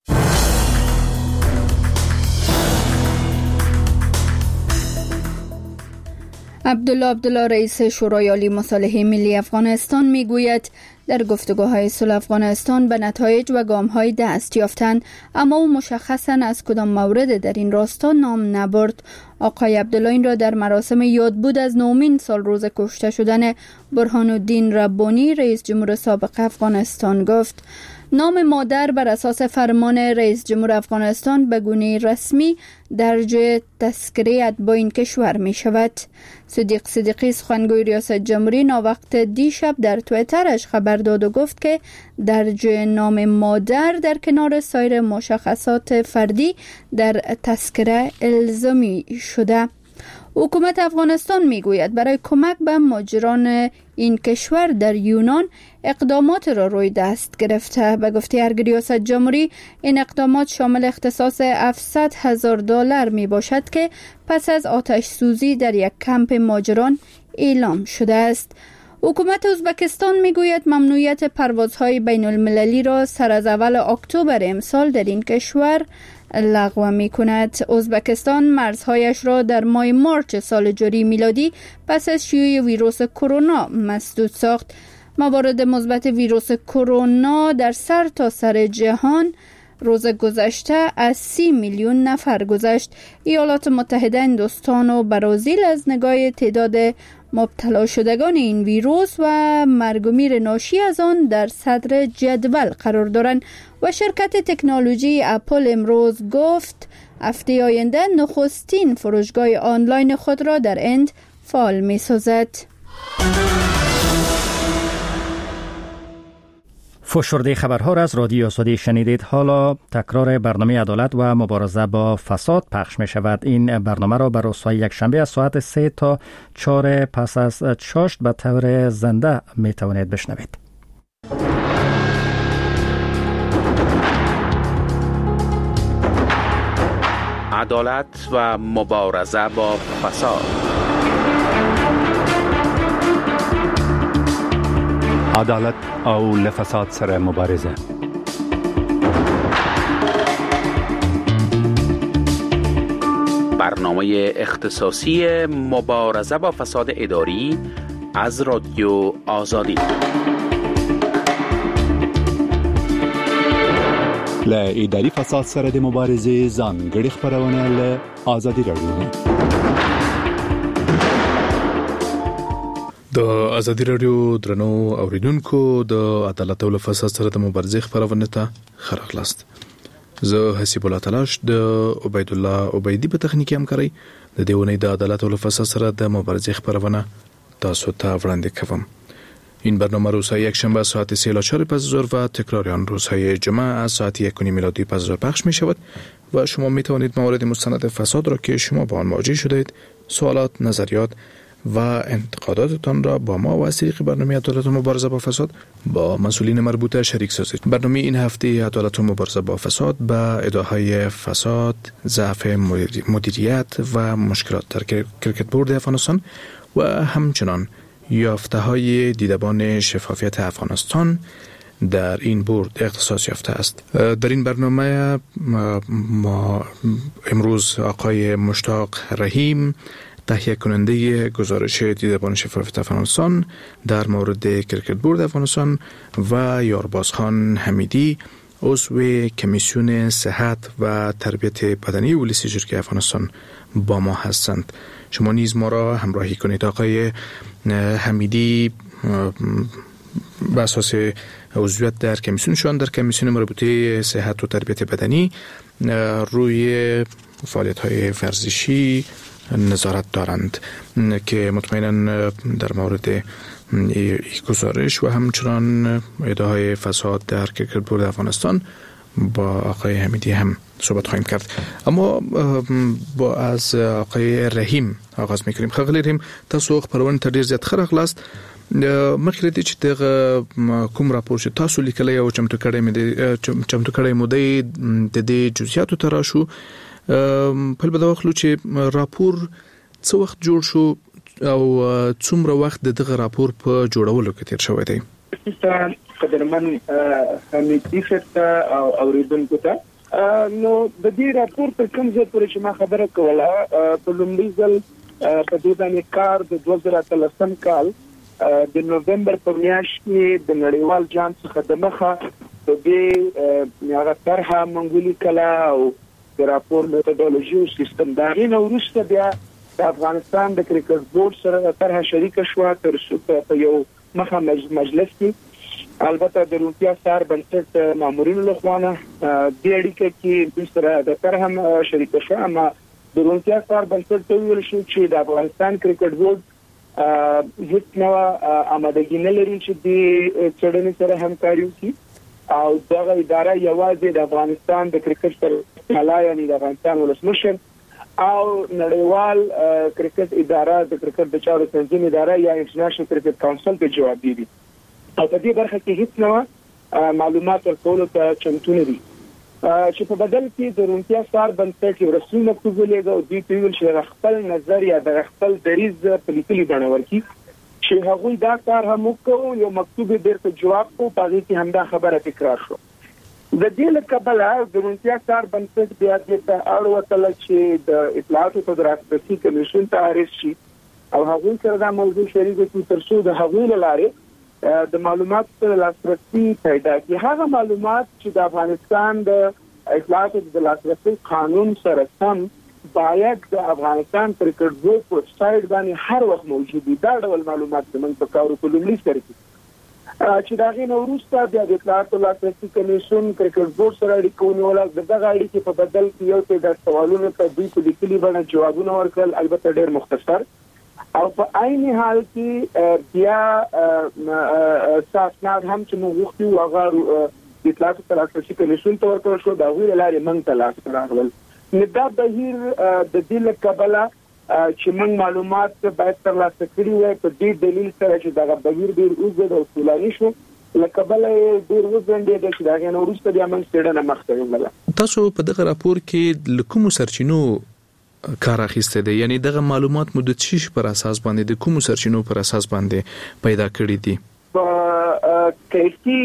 عبدالله عبدالله رئیس شورای عالی مصالحه ملی افغانستان میگوید در گفتگوهای صلح افغانستان به نتایج و گام‌های دست یافتند، اما او مشخصاً از کدام مورد در این راستا نام نبرد. آقای عبدالله این را در مراسم یادبود از نومین سال روز کشته شدن برهان الدین ربانی رئیس جمهور سابق افغانستان گفت. نام مادر بر اساس فرمان رئیس جمهور افغانستان به گونه رسمی درجه تذکره اتباع این کشور می شود. صدیق صدیقی سخنگوی ریاست جمهوری ناوقت دیشب در تویترش خبر داد و گفت که درجه نام مادر در کنار سایر مشخصات فردی در تذکره الزامی شده. حکومت افغانستان میگوید برای کمک به مهاجران این کشور در یونان اقدامات را روی دست گرفته. به گفته ریاست جمهوری این اقدامات شامل اختصاص هفتصد هزار دلار می باشد که پس از آتش سوزی در یک کمپ مهاجران اعلام شده است. حکومت ازبکستان میگوید ممنوعیت پروازهای بین المللی را سر از اول اکتبر امسال در این کشور لغو می کند. ازبکستان مرزهایش را در ماه مارچ سال جاری میلادی پس از شیوع ویروس کرونا مسدود ساخت. موارد مثبت ویروس کرونا در سر تا سر جهان روز گذشته از سی میلیون نفر گذشت. ایالات متحده، هندوستان و برزیل از نگاه تعداد مبتلا شدگان این ویروس و مرگ و میر ناشی از آن در صدر جدول قرار دارند و شرکت تکنولوژی اپل امروز گفت هفته آینده نخستین فروشگاه آنلاین خود را در هند فعال می سازد. فشرده خبرها را از رادیو آزادی شنیدید. حالا تکرار برنامه عدالت و مبارزه با فساد پخش می شود. این برنامه را بر روزهای یکشنبه از ساعت سه تا چهار پس از چاشت به طور زنده می توانید بشنوید. عدالت و مبارزه با فساد. عدالت او لفساد سره مبارزه. برنامه اختصاصی مبارزه با فساد اداری از رادیو آزادی. ل اداري فساد سره د مبارزې ځانګړي خبرونه له آزادي رادیو. د آزادي رادیو درنو اوریدونکو د عدالت او فساد سره د مبارزې خبرونه ته خراغلاست. زه حسیب الله تلاش د عبید الله عبیدی په تخنیکی همکاري د دیونې د عدالت او فساد سره د مبارزې خبرونه تاسو ته وړاندې کوم. این برنامه روزهای یک شنبه ساعت سه الی چهار پس ظهر و تکرار آن روزهای جمعه از ساعت یک و نیم میلادی پس ظهر پخش می شود و شما می توانید موارد مستند فساد را که شما با آن مواجه شدید، سوالات، نظریات و انتقاداتتان را با ما و از طریق برنامه عدالت و مبارزه با فساد با مسئولین مربوطه شریک سازید. برنامه این هفته عدالت و مبارزه با فساد به ادعاهای فساد، ضعف مدیریت و مشکلات در کرکت بورد افغانستان و همچنان یافته های دیدبان شفافیت افغانستان در این بورد اختصاص یافته است. در این برنامه ما امروز آقای مشتاق رحیم، تهیه کننده گزارش دیدبان شفافیت افغانستان در مورد کرکت بورد افغانستان، و یاربازخان حمیدی، عضو کمیسیون صحت و تربیت بدنی ولسی جرگه افغانستان با ما هستند. شما نیز ما را همراهی کنید. آقای حمیدی به اساس عضویت در کمیسیونشان در کمیسیون مربوطه صحت و تربیت بدنی روی فعالیت‌های ورزشی نظارت دارند که مطمئناً در مورد این گزارش و همچنان ادعای فساد در کرکت بورد افغانستان با آقای حمیدی هم صحبت خواهیم کرد. اما با از آقای رحیم آغاز میکنیم. خغلی رحیم، تاسو خبرونه ته ډیر زیات خرغلاست. مخکې دې چې دغه کوم راپور چې تاسو لیکلی او چمتو کړی مې چمتو کړی مو د دې جزئیاتو ته راشو. په بل وخت چې راپور څو وخت جوړ شو او څومره وخت دغه راپور په جوړولو کې تیر شوی دی؟ قدرمن حمیدی فتا او اوریدونکو ته نو د دې راپور په کوم ځای پورې چې ما خبره کوله په لومړي ځل په دې باندې کار د دوه زره اتلسم کال د نوومبر په میاشت کې د نړیوال جام څخه د مخه د دې هغه طرحه منګولي کلا او د راپور میتودولوژي او سیستم دا نه ورسته بیا د افغانستان د کرکټ بورډ سره طرحه شریک شو تر څو په یو مخه مجلس کې البته د روغتیا سار بنسټ مامورینو لخوا نه د اړیکې کې د سره د طرحه شریک شو، اما د روغتیا سار بنسټ ته ویل شو چې د افغانستان کرکټ بورډ هیڅ نو آمادګي نه لري چې د چړنې سره همکاري وکړي او دغه اداره یوازې د افغانستان د کرکټ سره حالا یعنی د افغانستان ولسمشر او نړیوال کرکټ اداره د کرکټ د چارو تنظیم اداره یا انټرنیشنل کرکټ کونسل ته جواب دی او په دې برخه کې هیڅ نو معلومات ورکول ته چمتو نه دي چې په بدل کې د روغتیا سار بنسټ یو رسمي مکتوب لګو او دوی ته ویل چې خپل نظر یا د خپل دریز په لیکلي بڼه ورکړي چې هغوی دا کار هم وکړو. یو مکتوب درته جواب کو پاره کې همدا خبره تکرار شو. د دې لکبله د روغتیا سار بنسټ بیا د اړوتل چې د اطلاعات او تدارکاتي کمیشن ته عرض شي او هغوی سره دا موضوع شریک کړي تر څو د هغوی لاره د معلومات سره لاسرسي پیدا کړي. هغه معلومات چې د افغانستان د اطلاعات او لاسرسي قانون سره سم باید د افغانستان کرکټ بورډ په سایټ باندې هر وخت موجود دي. دا ډول معلومات زموږ په کارو په لومړي سره کې چې دا غي نو وروسته بیا د اطلاعات او لاسرسي کمیشن کرکټ بورډ سره اړیکه ونیول. دغه اړیکې په بدل کې یو څه د سوالونو ته دوی په لیکلي باندې جوابونه ورکړل، البته ډېر مختصر او په عین حال کې بیا اساسناد هم چې موږ وختي هغه د اطلاعات او لاسرسي کمیشن ته ورکړل شو. دا غوړي لاري موږ ته لاس راغلل. ندا بهیر د دې لکبله چې موږ معلومات باید ترلاسه کړي وای په دې دلیل سره چې دا بهیر ډیر اوږد او طولاني شو لکبله ډیر وزندې د چې دا غنو وروسته بیا موږ ستړنه مخته ومله. تاسو په دغه راپور کې لکوم سرچینو کار اخیسته دي، یعنی دغه معلومات مو د چی پر اساس باندې د کوم سرچینو پر اساس باندې پیدا کړی دي؟ په کیفي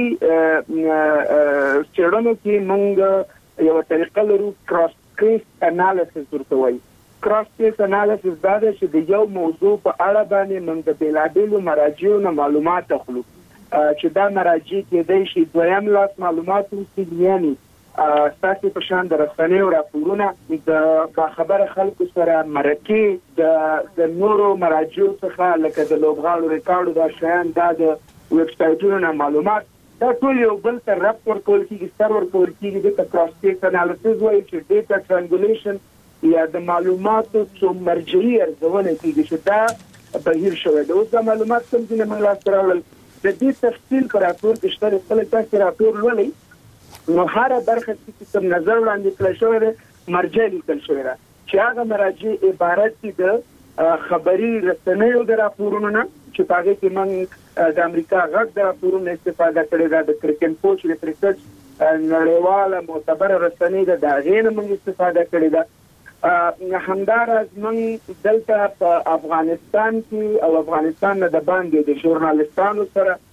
څېړنو کې موږ یو طریقه لرو، کراس کیس انالیسس ورته وایي. کراس کیس انالیسس دا دی چې د یو موضوع په اړه باندې موږ د بیلابیلو مراجعو نه معلومات اخلو چې دا مراجع کېدای شي دویم لاس معلومات وي، یعنی تاسو په شان د رسنیو راپورونه د خبره خلکو سره مرکه د د نورو مراجعو څخه لکه د لوبغاړو ریکارډو دا شیان دا د ویب سایټونو معلومات دا ټول یو بل تر رابط ورکول کېږي، سر ورکول کېږي د کراس کیس انالیسس وایي چې ډیټا ټرانګولیشن یا د معلوماتو څو مرجعي ارزونه کېږي چې دا بهیر شوی دی. اوس دا معلومات کوم چې موږ لاسته راوړل د دې تفصیل پر راپور کې شته. خپل تاسو راپور ولولئ نو هر برخه چې کوم نظر وړاندې کړل شوی دی مرجع لیکل شوی دی چې هغه مراجع عبارت دي د خبري رسنیو د راپورونو نه چې هغه کې موږ د امریکا غږ د راپورونو استفاده کړې ده، د کرکټ پوسټ ریسرچ نړیواله معتبر رسنۍ ده د هغې نه موږ استفاده کړې ده. همداراز موږ دلته په افغانستان کې او افغانستان نه د باندې د ژورنالستانو سره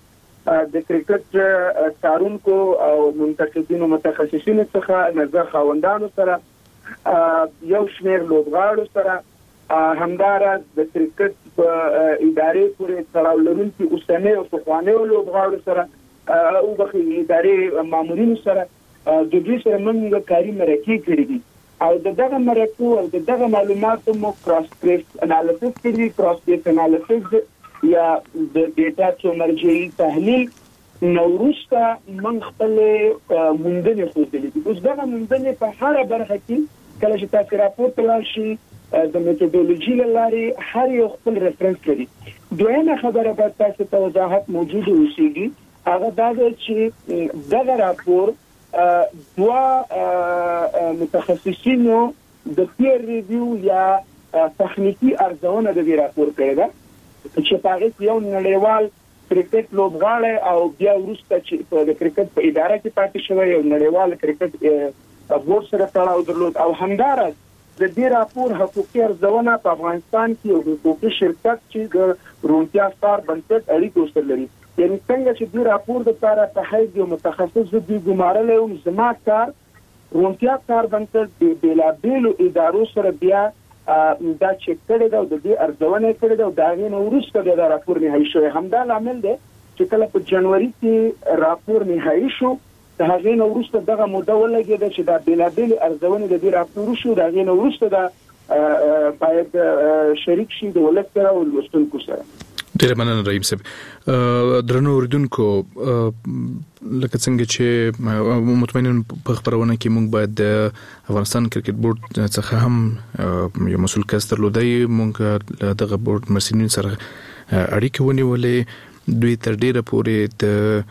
د کرکټ څارونکو او منتقدینو متخصصینو څخه نظر خاوندانو سره یو شمېر لوبغاړو سره همدارس د کرکټ په ادارې پورې تړاو لرونکي اوسنۍ او پخوانیو لوبغاړو سره او د ادارې مامورینو سره د دې سره موږ کاري مرکې کړې دي او دغه مرکو او دغه معلوماتو مو کراس ټریس انالیسس کړی کراس ټریس انالیسس یا د ډیټا څو مرجعي تحلیل نوروستا من خپل موندنې خوندلې دي. اوس دغه موندنې په هر برخه کې کله چې تاسو راپور تلل شي د میتودولوژي لارې هر یو خپل ریفرنس لري. دویمه خبره به تاسو ته وضاحت موجود اوسېږي هغه دا ده چې دغه راپور دوا متخصصینو د پیر ریویو یا تخنیکی ارزونه د راپور کړی ده چې په هغه یو نړیوال کرکټ لوبغاړی او بیا وروسته چې په کرکټ په اداره کې پاتې شوی یو نړیوال کرکټ بورډ سره تړاو درلود او همدارس د دې راپور حقوقي ارزونه په افغانستان کې یو حقوقي شرکت چې د روڼتیا ستار بنسټ اړیکو سره لري. یعنی څنګه چې دې راپور د لپاره په حیث یو متخصص د ګمارلو او زما کار روڼتیا ستار بنسټ د بېلابېلو ادارو سره بیا دا چک کړی دا د دې ارزونه کړې دا د هغې نه وروسته د راپور نهایي شوی. همدا لامل دی چې کله په جنوري کې راپور نهایي شو د هغې نه وروسته دغه موده ولګېده چې دا بېلابېلې ارزونې د دې راپور شو د هغې نه وروسته دا باید شریک شي د ولس سره او لوستونکو سره. ډیره مننه رحیم صاحب. درنو اوریدونکو لکه څنګه چې مطمئنن په خبرونه کې موږ باید د افغانستان کرکټ بورډ څخه هم یو مسؤل کس درلودای موږ دغه بورډ مسؤلین سره اړیکه ونیولې دوی تر ډیره پورې د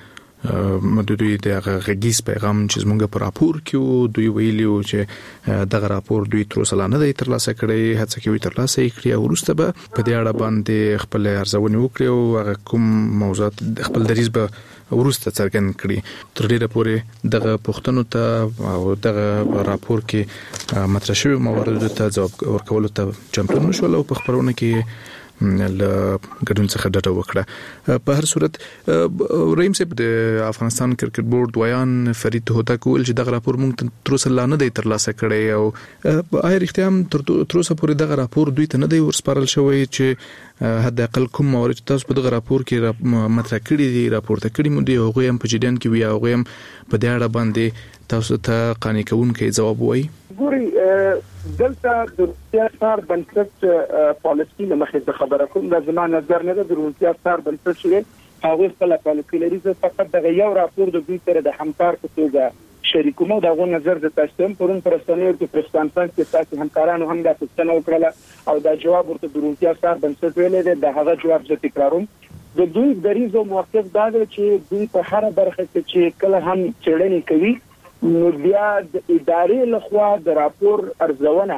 مدوی د غږیز پیغام چې زموږ په راپور کې دوی ویلي چې دغه راپور دوی تر اوسه نه دی ترلاسه کړی هڅه کوي ترلاسه کړي او وروسته به په دې اړه باندې خپل ارزونه وکړي او هغه کوم موضوعات خپل دریځ به ورسته څرګند کړي. تر ډیره پورې دغه پوښتنو ته او دغه راپور کې مطرح شوی موارد ته ځواب ورکولو ته چمتو نشول او په خبرونه کې ل ګډون څخه ډډه وکړه. په هر صورت رحیم صاحب د افغانستان کرکټ بورډ ویان فرید هوتک ویل چې دغه راپور موږ تر اوسه لا نه دی ترلاسه کړی او آیا رښتیا هم تر اوسه پورې دغه راپور دوی ته نه دی ورسپارل شوی چې حد اقل کوم موارد تاسو په دغه راپور کې مطرح کړی دي راپورته کړی مو دي هغه هم په جریان کې وي هغه هم په دې اړه باندې تاسو ته قانع کوونکی ځواب وایي. ګوري دلته د روڼتیا ستار بنسټ پالیسي نه مخې د خبره کوم د زما نظر نه د روڼتیا ستار بنسټ چې هغه خپل پالیسي لري چې فقط دغه یو راپور د دوی سره د همکار په توګه شریکومه دغه نظر د تاسو پرون پرستانه کې پرستانفان کې تاسو همکارانو هم د پښتنو وکړه او دا جواب ورته د روڼتیا ستار بنسټ ویلې ده د هغه جواب زه تکراروم. د دوی دریزو موقف دا دی چې دوی په هر برخه کې چې کله هم چړنې کوي نو بیا د ادارې لخوا د راپور ارزونه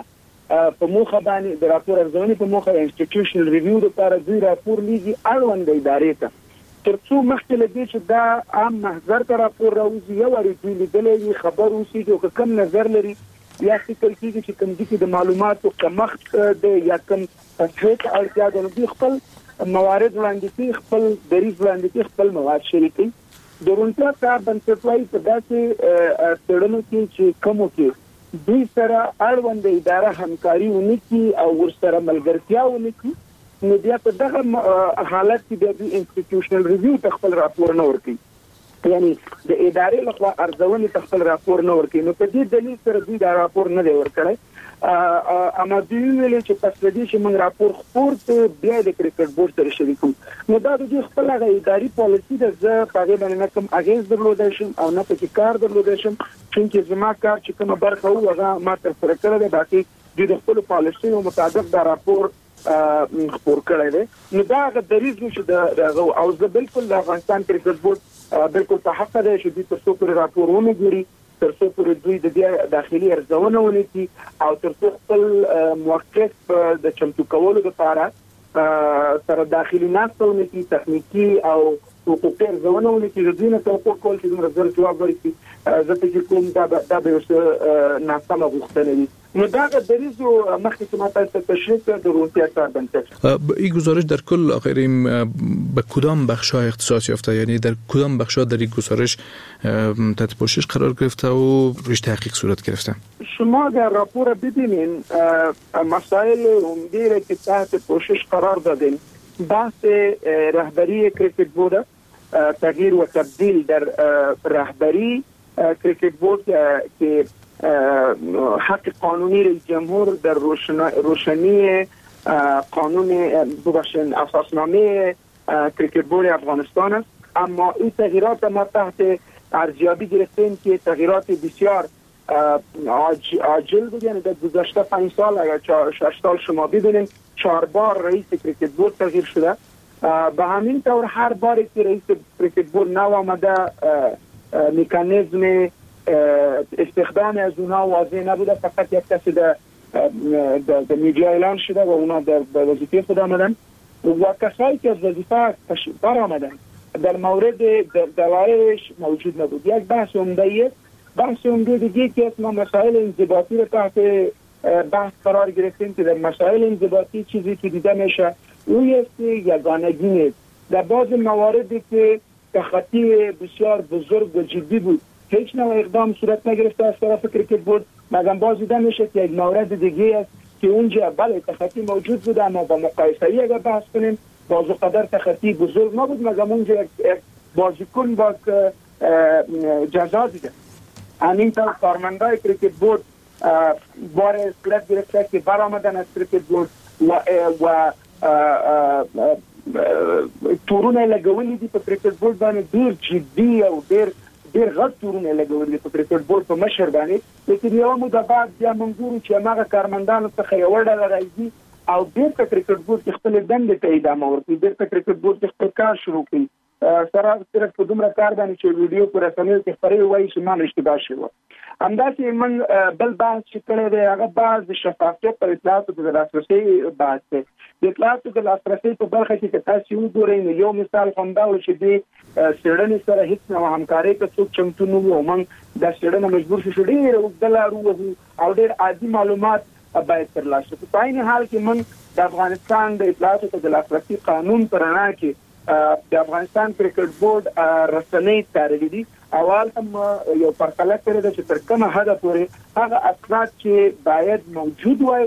په موخه باندې د راپور ارزونه په موخه انسټیټیوشنل ریویو لپاره دوی راپور لیږي اړوند ادارې ته ترڅو مخکې له دې چې دا عام محضر ته راپور راوځي یو اړ دوی لیدلې خبر اوسېږي او کوم نظر لري یا فکر کیږي چې کوم دي د معلوماتو کمښت دی یا کوم څه اړتیا ده دوی خپل موارد وړاندې کوي خپل دریځ وړاندې کوي خپل مواد شریکوي. د روڼتیا ستار بنسټ وايي په داسې څېړنو کې چې کومو کې دوی سره اړوند اداره همکاري ونه کړي او ورسره ملګرتیا ونه کړي نو بیا په دغه حالت کې بیا دوی انسټیټیوشنل ریویو ته خپل راپور نه ورکوي یعنی د ادارې لخوا ارزونې ته خپل راپور نه ورکوي نو په دې دلیل سره دوی دا راپور نه دی ورکړی. اما دوی ویلي چې پس د دې چې موږ راپور خپور ته بیا د کرکټ بورډ سره شریکوم نو دا د دوی خپل هغه اداري پالیسي ده زه په هغې باندې نه کوم اغېز درلودی شم او نه پکې کار درلودی شم چونکې زما کار چې کومه برخه و هغه ما ترسره کړی دی باقي دوی د خپلو پالیسیو مطابق دا راپور خپور کړی دی نو دا هغه دریځ و چې د هغه او زه بالکل د افغانستان کرکټ بورډ بالکل په حق دی چې دوی تر څو پورې راپور ونه ګوري تر څو پورې دوی د دې داخلي ارزونه ونه کړي او تر څو خپل موقف د چمتو کولو لپاره سره داخلي ناسونه کې تخنیکی او حقوقي ارزونه ونه کړي دوی نه توقع کول چې دوی زر جواب ورکړي زه ته کوم دا دا به ناسمه غوښتنه وي نو دا د دریزو مخکې ما تاسو ته تشریح کړ د روسیه کار بنده. این گزارش در کل آخرین به کدام بخش‌های اختصاص یافته، یعنی در کدام بخش‌ها در این گزارش تحت پوشش قرار گرفته و روش تحقیق صورت گرفته؟ شما در راپور ببینین مسائل عمده را که تحت پوشش قرار دادین بحث رهبری کریکت بورد، تغییر و تبدیل در رهبری کریکت بورد که حق قانونی رئیس جمهور در روشنی قانون ببخشید اساسنامه کریکت بورد افغانستان است. اما این تغییرات ما تحت ارزیابی گرفتیم که تغییرات بسیار عاجل بود، یعنی در گذشته پنج سال اگر شش سال شما ببینید چهار بار رئیس کریکت بورد تغییر شده. به همین طور هر باری که رئیس کریکت بورد نو آمده مکانیزم استخدام از اونها واضح نبوده، فقط یک کسی در در میدیا اعلان شده و اونها در وظیفه خود آمدن و کسایی که از وظیفه بر آمدن در مورد دلایلش موجود نبود. یک بحث عمده بحث عمده دیگه که ما مسائل انضباطی رو تحت بحث قرار گرفتیم که در مسائل انضباطی چیزی که دیده میشه اون است یگانگی نیست. در بعض مواردی که تخطی بسیار بزرگ و جدی بود هیچ نوع اقدام صورت نگرفته از طرف کریکت بورد، مگر باز دیده میشه که یک مورد دیگه است که اونجا بله تخطی موجود بود، اما با مقایسه‌ای اگر بحث کنیم بازو قدر تخطی بزرگ نبود، مگر اونجا یک بازیکن با جزا دیده. همین طور کارمندای کریکت بورد بار اسکلت گرفته که برآمدن از کریکت بورد و و تورونه لګولې دي په کریکټ بورډ باندې ډیر جدي او ډیر ډیر غټ تورونه لګولې په کریکټ بورډ په مشر باندې، لیکن یو موده بعد بیا موږ ګورو چې هغه کارمندانو څخه یو ډول راځي او ډیر په کریکټ بورډ کې خپل دندې ته ادامه ورکوي، ډیر په کریکټ بورډ کې خپل کار شروع کوي. سره صرف په دومره کار باندې چې ویډیو پر رسنیو کې خبرې وایي چې ما اشتباه شوه. همداسې من بل بحث چې کړی دی هغه بحث د شفافیت پر اطلاعاتو د لاسرسي بحث دی. د اطلاعاتو د لاسرسي په برخه کې که تاسو وګورئ نو یو مثال همدا و چې د څېړنې سره هیڅ نوع همکارۍ ته څوک چمتو نه وو. موږ دا څېړنه مجبور شو ډېر اوږده لار ووهو او ډېر عادي معلومات باید ترلاسه کړو. په عین حال کې موږ د افغانستان د اطلاعاتو ته د لاسرسي قانون په رڼا کې د افغانستان کرکټ بورډ رسنۍ تارلې دي. اول هم یو پرتله کړی ده چې تر کومه حده پورې هغه اسناد چې باید موجود وای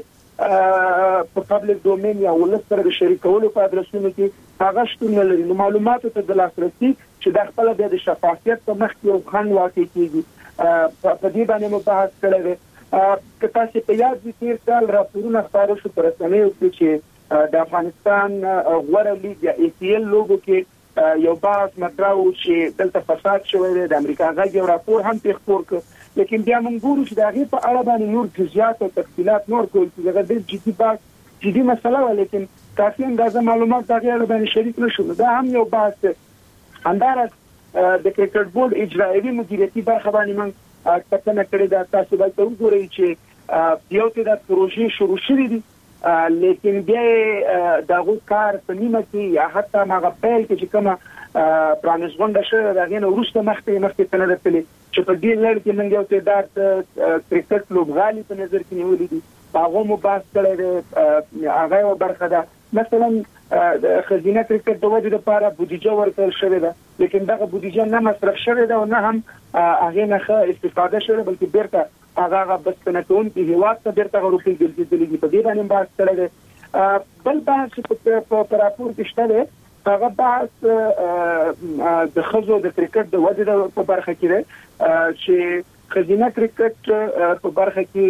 په پبلک ډومین یا ولس سره د شریکولو په ادرسونو کې هغه شتون نه لري. نو معلوماتو ته د لاسرسي چې د خپل د شفافیت په مخ کې یو خنډ واقع کیږي په دې باندې مو بحث کړی دی. که تاسو په یاد دي تیر کال راپورونه خپاره شو پر رسنیو کې چې د افغانستان غوره لیګ یا ای پی ایل لوګو کې یو بحث مطرح و چې دلته فساد شوی دی، د امریکا غږ یو راپور هم پېښ خپور کړ، لیکن بیا موږ ګورو چې د هغې په اړه باندې نور جزئیات او تفصیلات نور کول چې هغه ډېر جدي بحث جدي مسله وه، لیکن کافي اندازه معلومات د هغې اړه باندې شریک نه شو. دا هم یو بحث دی. همداراز د کرکټ بورډ اجرایوي مدیریتي برخه باندې موږ کتنه کړې ده. تاسو باید وګورئ چې یو تعداد پروژې شروع شوي دي، لیکن بیا دغه کار په نیمه کې یا حتی هغه پیل کې چې کومه پرانیزغونډه شوې ده هغې نه وروسته مخکې مخکې ته نه ده تللې، چې په دې لړ کې موږ یو تعداد کرکټ لوبغالي په نظر کې نیولي دي، په هغو مو بحث کړی دی. هغه یوه برخه ده. مثلا خزینه کرکټ د ودې لپاره بودیجه ورکړل شوې ده، لیکن دغه بودیجه نه مصرف شوې ده او نه هم هغې نه ښه استفاده شوې ده، بلکې بیرته هغه بسنه کوونکي هیواد ته بیرته هغه روپۍ ګرځېدلې دي. په دې باندې بحث کړی دی. بل بحث چې په راپور کې شته دی هغه بحث د ښځو د کرکټ د ودې په برخه کې دی چې ښځینه کرکټ په برخه کې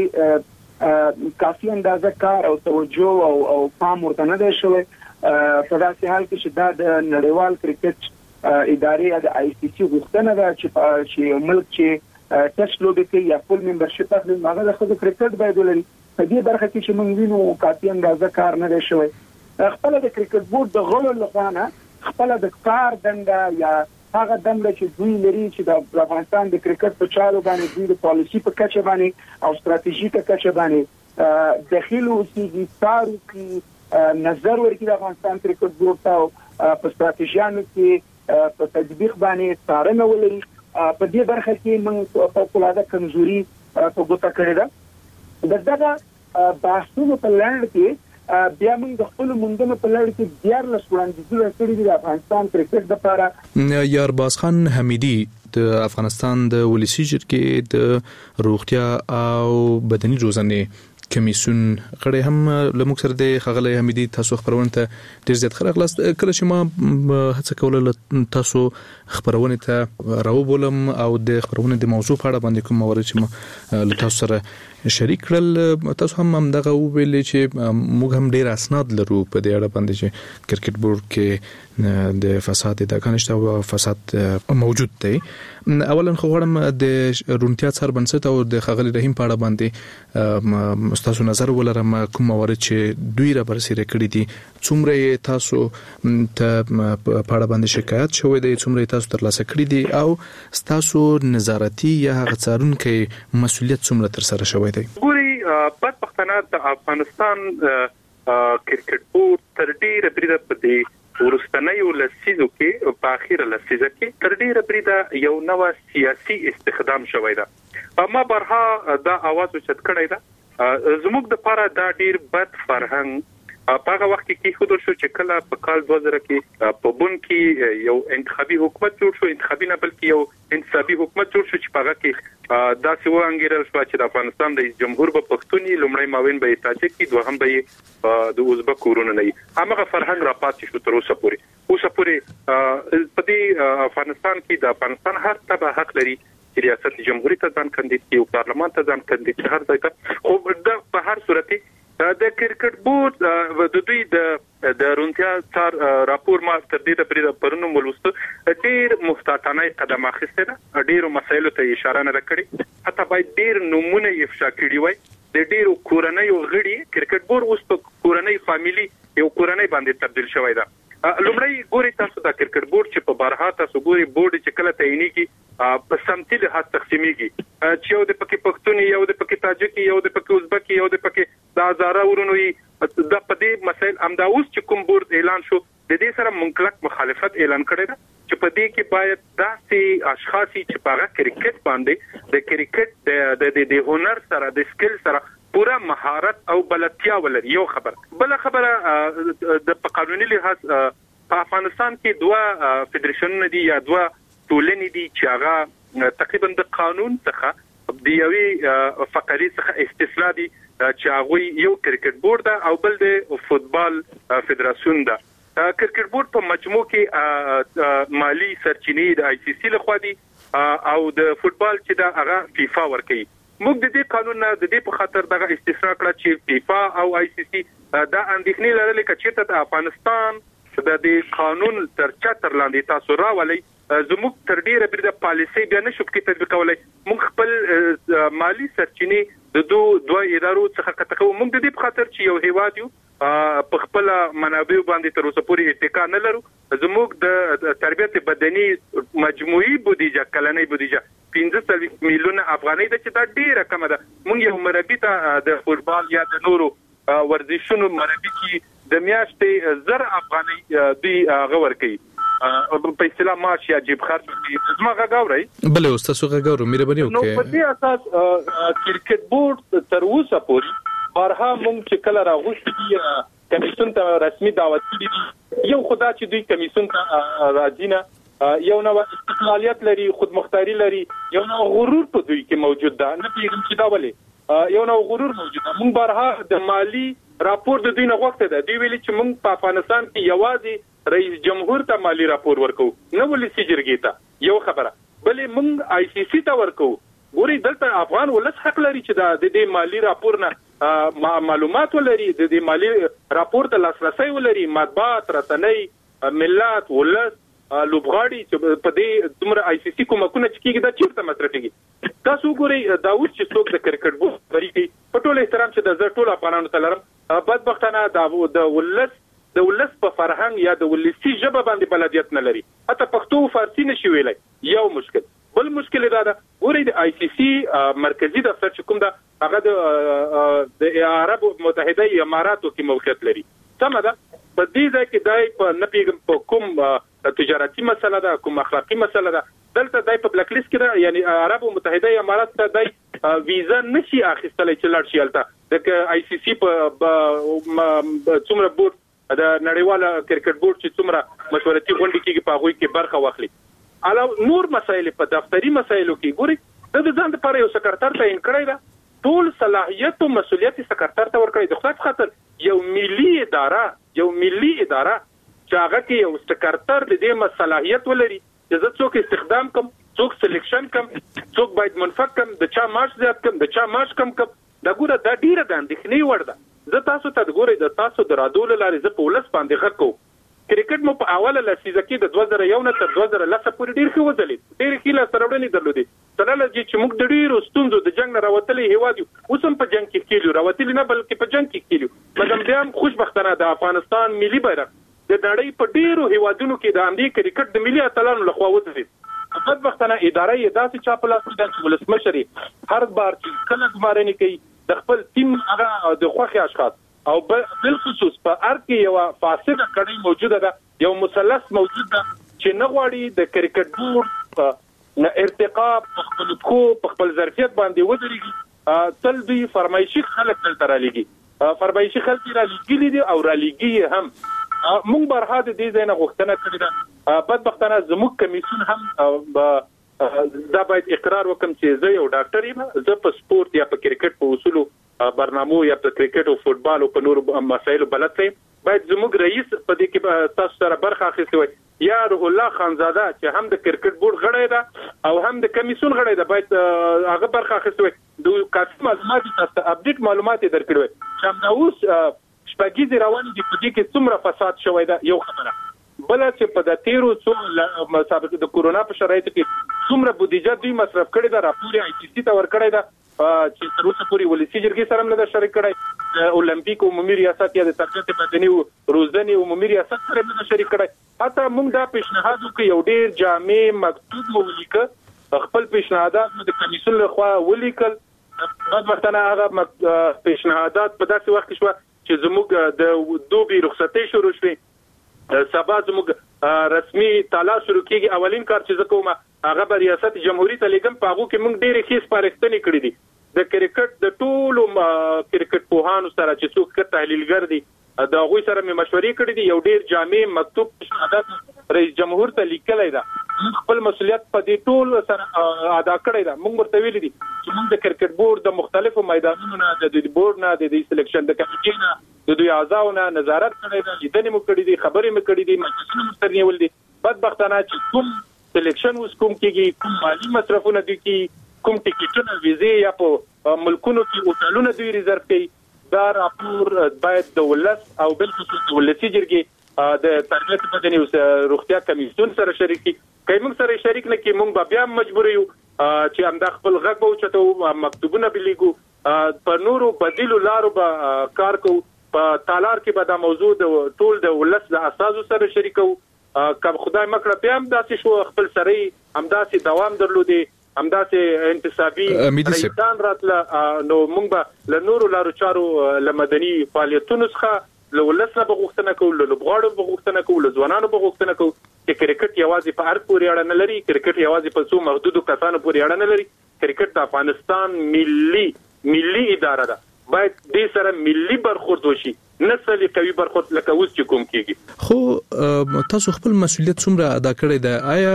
کافي اندازه کار او توجه او او پام ورته نه دی شوی. په داسې حال کې چې دا د نړیوال کرکټ ادارې د آی سی سی غوښتنه ده چې یو ملک چې ټیسټ لوبې کوي یا فول ممبرشپ اخلي هغه د ښځو کرکټ باید ولري. په دې برخه کې چې موږ وینو کافي اندازه کار نه دی شوی. خپل د کرکټ بورډ د غړو لخوا نه خپل د کار دنده یا هغه دنده چې دوی لري چې د افغانستان د کرکټ په چارو باندې دوی د پالیسي په کچه باندې او ستراتیژي په کچه باندې داخلي اوسېږي څارو کې نظر ورکړي د افغانستان کرکټ بورډ ته په ستراتیژیانو کې په تطبیق باندې څارنه ولري. په دې برخه کې موږ فوق‌العاده کمزوري په ګوته کړې ده. د دغه بحثونو په لړ کې بیا موږ د خپل موندنو په لړ کې دیارلس وړاندیزونه کړي دي د افغانستان کرکټ لپاره. یارباز خان حمیدي د افغانستان د ولسی جرګې د روغتیا او بدني روزنې کمیسیون غړي هم لموږ سره د خغلی حمیدي تاسو خبرونه ته ډیر زیات خراغلاست. کله چې ما هڅه کوله تاسو خبرونه ته راوبولم او د خبرونه د موضوع په اړه باندې کوم موارد چې ما له تاسو سره شریک کړل، تاسو هم هم دغه ویل چې موږ هم ډیر اسناد لرو په دې اړه باندې چې کرکټ بورډ کې د فساد د کنيشته او فساد موجود دی. اولا خو غواړم د رونتیا څار بنسټ او د خغلی رحیم په اړه باندې تاسو نظر ولرم کوم موارد چې دوی را برسېره کړی دي، څومره تاسو ته په اړه باندې شکایت شوی دی، څومره تاسو ترلاسه کړی دي او تاسو نظارتي یا هغه څارونکو مسولیت څومره تر سره شوی دی؟ ګوري بدبختانه د افغانستان کرکټ بورډ تر ډیره بریده په دې ورستنیو لسیزو کې په اخیره لسیزه کې تر ډیره بریده یو نوو سیاسي استخدام شوی دی. ما برها دا आवाज وچت کړی دا زموږ د لپاره دا ډیر بد فرهنګ په هغه وخت کې خود شو چې کله په کال دوه زره کې په بون کې یو انتخابي حکومت جوړ شو، انتخابي نه بلکې یو انتصابي حکومت جوړ شو چې په هغه کې دا څه وانګیرل شو چې د افغانستان د جمهور په پښتوني لومړی معاون به تاجکي دوهم به د ازبک ورونه نه هغه فرهنګ را پاتې شو تر اوسه پورې. اوسه پورې په دې افغانستان کې د افغانستان هر تبع حق لري چې ریاست جمهوریت ته ځان کاندید کړي او پارلمان ته ځان کاندید کړي هر ځای ته. خو د په هر صورت د کرکټ بورډ د دوی د د رونتیا څار راپور ما تر دې پرې پرونو ولوست ډیر محتاطانه قدم اخیسته ده، ډیرو مسایلو ته اشاره نه کړې، حتی باید ډیر نمونه افشا کړي وای. د ډیرو کورنۍ غړي کرکټ بورډ اوس په کورنۍ فاميلي یو کورنۍ باندې تبدیل شوی ده. لومړی ګوري تاسو د کرکټ بورډ چې په بارها تاسو ګوري بورډ چې کله تعیني کی په سمتي له حد تقسیميږي چې یو د پکې پښتوني، یو د پکې تاجکي، یو د پکې ازبکي، یو د پکې د هزاره ورونو د پدې مسایل امدا اوس چې کوم بورډ اعلان شو د دې سره منکلک مخالفت اعلان کړی دا چې په دې کې باید داسې اشخاص چې په کرکټ باندې د کرکټ د د هنر سره د سکل سره پورا مهارت او بلدتیا ولري. یو خبر بل خبره د قانوني لحاظ په افغانستان کې دوه فدریشنونه دي یا دوه ټولنې دي چې هغه تقریبا د قانون څخه د یوې فقري څخه استثنا دي چې هغه یو کرکټ بورډ او بل د فوتبال فدراسیون ده. کرکټ بورډ په مجموع کې مالی سرچینې د آی سی سی لخوا دي او د فوتبال چې دا هغه فیفا ورکوي. موږ د دې قانون نه د دې په خاطر دغه استثنا کړه چې فیفا او آی سی سی دا اندېښنې لرلې چې د افغانستان د دې قانون تر چتر لاندې تاسو راولي زموږ تر ډیره بریده پالیسي بیا نشو کې تطبیقولای. موږ خپل مالی سرچینې د دوه دوه ادارو څخه کتکو. موږ د دې په خاطر چې یو هیواد یو په خپل منابع باندې تر اوسه پورې اتکا نه لرو. زموږ د تربیت بدني مجموعي بودیجه کلنۍ بودیجه پنځه سوه میلیونه افغانۍ ده چې دا ډیره کم ده. موږ یو مربي ته د فوتبال یا د نورو ورزشونو مربي کې د میاشتې زر افغانۍ دوی غور کوي په اصطلاح معاش یا جیب خرج کوي. زما غاوري بل او تاسو غاورو مهرباني وکړئ. نو په دې اساس کرکټ بورډ تر اوسه پورې بارها مونږ چې کله راغوښتي دي کمیسیون ته رسمي دعوت کړی یو خدا چې دوی کمیسیون ته راځي نه یو نو استقلالیت لري، خود مختاری لري، یو نو غرور په دوی کې موجود ده. نه پیږم چې دا ولې یو نو غرور موجود ده. مونږ بارها د مالی راپور د دوی نه غوښته ده. دوی ویلي چې مونږ په افغانستان کې یوازې رئیس جمهور ته مالی راپور ورکو نه ولسی جرګې ته. یو خبره بلې مونږ آی سی سی ته ورکو. ګوري دلته افغان ولس حق لري چې د دې مالی راپور نه معلومات ولري، د دې مالی راپور ته لاسرسي ولري. مطبوعات، رسنۍ، ملت، ولس، لوبغاړي چې په دې دومره آی سی سی کومکونه چې کیږي دا چیرته مصرفيږي. تاسو ګوري دا اوس چې څوک د کرکټ بورډ لري په ټول احترام چې د زړه ټول افغانانو ته لرم، بدبختانه د ولس د ولس په فرهنګ یا د ولسی ژبه باندې بلدیت نه لري، حتی پښتو او فارسی نشي ویلای. یو مشکل. بل مشکل دا ده ګوري د آی سی سی مرکزی دفتر چې کوم ده هغه د عرب متحده اماراتو کې موقعیت لري. سم ده په دې ځای کې دای په نپیګم په کوم تجارتي مسله ده، کوم اخلاقی مسله ده، دلته دای په بلیک لیست کې یعنی عرب متحده امارات ته دای ویزا نشي اخیستلای چې لړ شي الته د آی سی سی په څومره بورډ د نړیواله کرکټ بورډ چې څومره مشورتي غونډې کېږي په هغه کې برخه واخلي. علاوه نور مسایل په دفتری مسایلو کې ګوري د ځان لپاره یو سکرټر تعین کړی دا ټول صلاحیت او مسولیت سکرټر ته ورکړي. د خدای په خاطر یو ملي اداره یو ملي اداره چې هغه کې یو سکرټر د دې صلاحیت ولري چې زه څوک استخدام کوم څوک سلیکشن کوم څوک باید منفق کوم د چا معاش زیات کوم د چا معاش کم کوم دا ګوره دا ډیره د اندېښنې وړ ده. زه تاسو ته ګورئ د تاسو د رادول لارې زه په ولس باندې غږ کوم. کرکټ مو په اوله لسیزه کې د دوه زره یو نه تر دوه زره لس پورې ډیر ښه وځلید ډیر ښه لاس راوړنې درلودې سره چې موږ د ډیرو ستونزو د جنگ نه راوتلې هیواد یو اوس هم په جنگ کې کېلو راوتلې نه بلکې په جنگ کې کېلو مګر بیا هم خوشبختانه د افغانستان ملي بیرغ د نړۍ په ډیرو هیوادونو کې د امریکا کرکټ د ملي اتلانو لخوا وځلید. بدبختانه اداره یې داسې چاپلاس ده چې ولسمشر هر بار چې کله ګمارنې کوي د خپل ټیم هغه د خوښي اشخاص او بل خصوص په ار کې یو فاسده کړي موجوده ده یو مثلث موجود ده چې نه غواړي د کرکټ بورډ نه ارتقا په خپل خو په خپل ظرفیت باندې ودرېږي. تل دوی فرمایشي خلک تل تر لګي فرمایشي خلک را لګي دي او را لګي هم مونږ برها د دې ځای نه غوښتنه کړې ده. بدبختانه زموږ کمیسیون هم دا باید اقرار وکم چې زه یو ډاکټر یم زه په سپورت یا په کرکټ په اصولو برنامو یا په کرکټ او فوتبال او په نور مسایلو بلد یم. باید زموږ رئیس په دې کې تاسو سره برخه اخیستې وي یا روح الله خانزاده چې هم د کرکټ بورډ غړی ده او هم د کمیسیون غړی ده باید هغه برخه اخیستې وي د کافي معلومات تاسو اپډیټ معلومات درکړي وي چې هم اوس شپږیزې روانې دي په دې کې څومره فساد شوی ده یو خبره بل چې په د تیرو څو مسابقه د کورونا په شرایطو کې څومره بودیجه دوی مصرف کړي ده راپور آی سی سی ته ورکړی ده چې تر اوسه پورې ولسی جرګې سره هم نه ده شریک کړی د اولمپیک عمومي ریاست یا د تربیت بدني او روزنې عمومي ریاست سره هم نه شریک کړی. حتی موږ دا پیشنهاد وکړو یو ډیر جامع مکتوب ولیکه خپل پیشنهادات د کمیسیون لخوا ولیکل. بدبختانه هغه پیشنهادات په داسې وخت کې شو چې زموږ د دوبي رخصتۍ شروع شوې سبا زموږ رسمي تالا شروع کیږي. اولین کار چې زه کوم هغه به ریاست جمهوریت ته لیږم په هغه کې موږ ډېرې ښې سپارښتنې کړې دي د کرکټ د ټولو کرکټ پوهانو سره چې څوک ښه تحلیلګر دي د هغوی سره مې مشورې کړې دي. یو ډېر جامع مکتوب پیشنهادات رئیس جمهور ته لیکلی ده. موږ خپل مسؤلیت په دې ټول سره ادا کړی ده. موږ ورته ویلي دي چې موږ د کرکټ بورډ د مختلفو میدانونو نه د دوی بورډ نه د دوی سلیکشن د کمیټې نه د دوی اعضاو نه نظارت کړی ده لیدنې مو کړې دي خبرې مو کړې دي مجلسونه مو سره نیول دي. بدبختانه چې کوم سلیکشن اوس کوم کېږي کوم مالي مصرفونه دوی کوي کوم ټیکټونه ویزې یا په ملکونو کې هوټلونه دوی ریزرو کوي دا راپور باید د ولس او بالخصوص د ولسي جرګې د تربیت بدني او روغتیا کمیسیون سره شریک کړي. که موږ سره شریک نه کړي موږ بیا مجبور یو چې همدا خپل غږ به اوچتو مکتوبونه به لیکو په نورو بدیلو لارو به کار کوو. په تالار کې به دا موضوع د ټول د ولس د اساسو سره شریکو. که خدای مکړه بیا هم داسې شو خپل سره همداسې دوام درلودي همداسې انتصابي رئیسان راتله نو موږ به له نورو لارو چارو له مدني فعالیتونو څخه له ولس نه به غوښتنه کوو له لوبغاړو به غوښتنه کوو له ځوانانو به غوښتنه کوو چې کرکټ یوازې په ارګ پورې اړه نه لري کرکټ یوازې په څو محدودو کسانو پورې اړه نه لري. کرکټ د افغانستان ملي ملي اداره ده باید دې سره ملي برخورد وشي نه سلیقوي برخورد لکه اوس چې کوم کېږي. خو تاسو خپل مسؤلیت څومره ادا کړی دی؟ آیا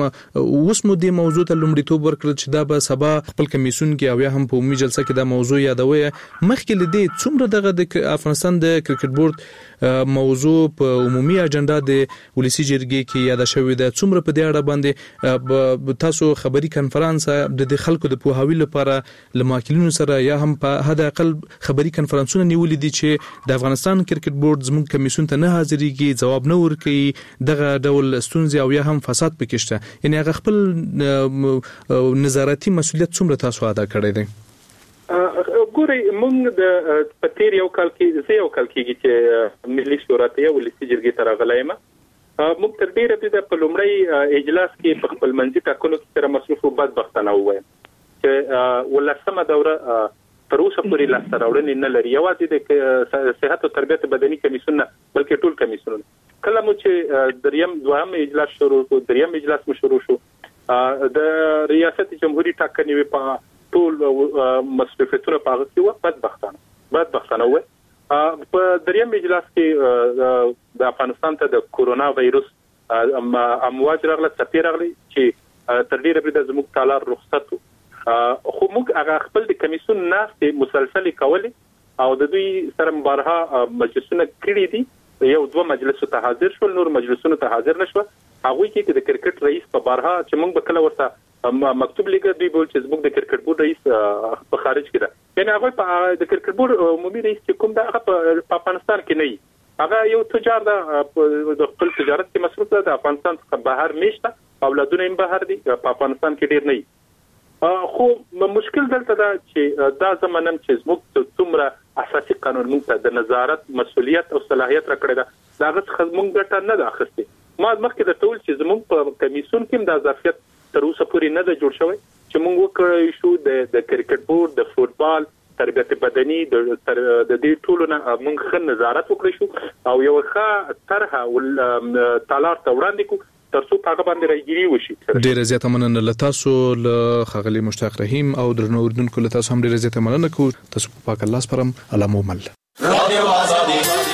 اوس مو دې موضوع ته لومړیتوب ورکړل چې دا به سبا خپل کمیسیون کې او یا هم په عمومي جلسه کې دا موضوع یادوي مخکې له دې څومره دغه د افغانستان د کرکټ بورډ موضوع په عمومي اجنډا د ولسی جرګې کې یاد شوی دی څومره په دې اړه باندې تاسو خبري کنفرانس د خلکو د پوهاوي لپاره لماکلینو سره یا هم په حد اقل خبري کنفرانسونه نیولې دي چې د افغانستان کرکټ بورډ زموږ کمیسیون ته نه حاضرېږي جواب نه ورکوي دغه ډول ستونزې او یا هم فساد پکې شته یعنی هغه خپل نظارتي مسؤلیت څومره تاسو ادا کړی دی؟ ګورئ موږ د په تیر یو کال کې زه یو کال کېږي چې ملي شورا ته یا ولسي جرګې ته راغلی یم. موږ تر ډېره بریده په لومړی اجلاس کې په خپل منځي ټاکنو کې سره مصروف و بدبختانه ووایم چې ولسمه دوره تر اوسه پورې لاسته راوړنې نه لري یوازې د صحت او تربیت بدني کمیسیون نه بلکې ټول کمیسیونونه. کله مو چې دریم دوهم اجلاس شروع شو دریم اجلاس مو شروع شو د ریاست جمهوریت ټاکنې په ټول مسؤلیتونه په هغه کې و بدبختانه بدبختانه و په دریم اجلاس کې د افغانستان ته د کورونا وایروس امواج راغله سفیر راغلی چې تر ډیره بریده زموږ تالار رخصت خو موږ هغه خپل د کمیسیون ناستې مسلسل کولې او د دوی سره مبارها مجلسونه کړي دي یو دوه مجلسو ته حاضر شول نور مجلسونو ته حاضر نشو هغه کې د کرکټ رئیس په بارها چې موږ به کله ورته مکتوب لیکه دوی بول چې زموږ د کرکټ بورډ رئیس په خارج کې ده یعنی هغه په د کرکټ بورډ عمومي رئیس چې کوم دا په افغانستان کې نه وي هغه یو تجار ده د خپل تجارت کې مصروف ده د افغانستان څخه بهر میشته اولادونه یې بهر دي په افغانستان کې ډیر نه وي خو مشکل دلته دا چې دا زمونږ چې زموږ څومره اساسي قانون موږ د نظارت مسؤلیت او صلاحیت راکړی ده دا څه موږ ګټه نه ده اخیستې ما مخکې د ټول چې زموږ په کمیسیون کې د ظرفیت تر اوسه پورې نه ده جوړ شوی چې موږ وکړی شو د کرکټ بورډ د فوتبال تربیت بدني د دې ټولو نه موږ ښه نظارت وکړی شو او یو ښه طرحه ول تالار ته وړاندې کو ترڅو هغه باندې راګيري وشي ډیره زیاته مننه له تاسو له خغلی مشتاق رحیم او درنو اردوونکو له تاسو هم ډیره زیاته مننه کو تاسو په پاک الله سپارم علامو مل رادیو آزادی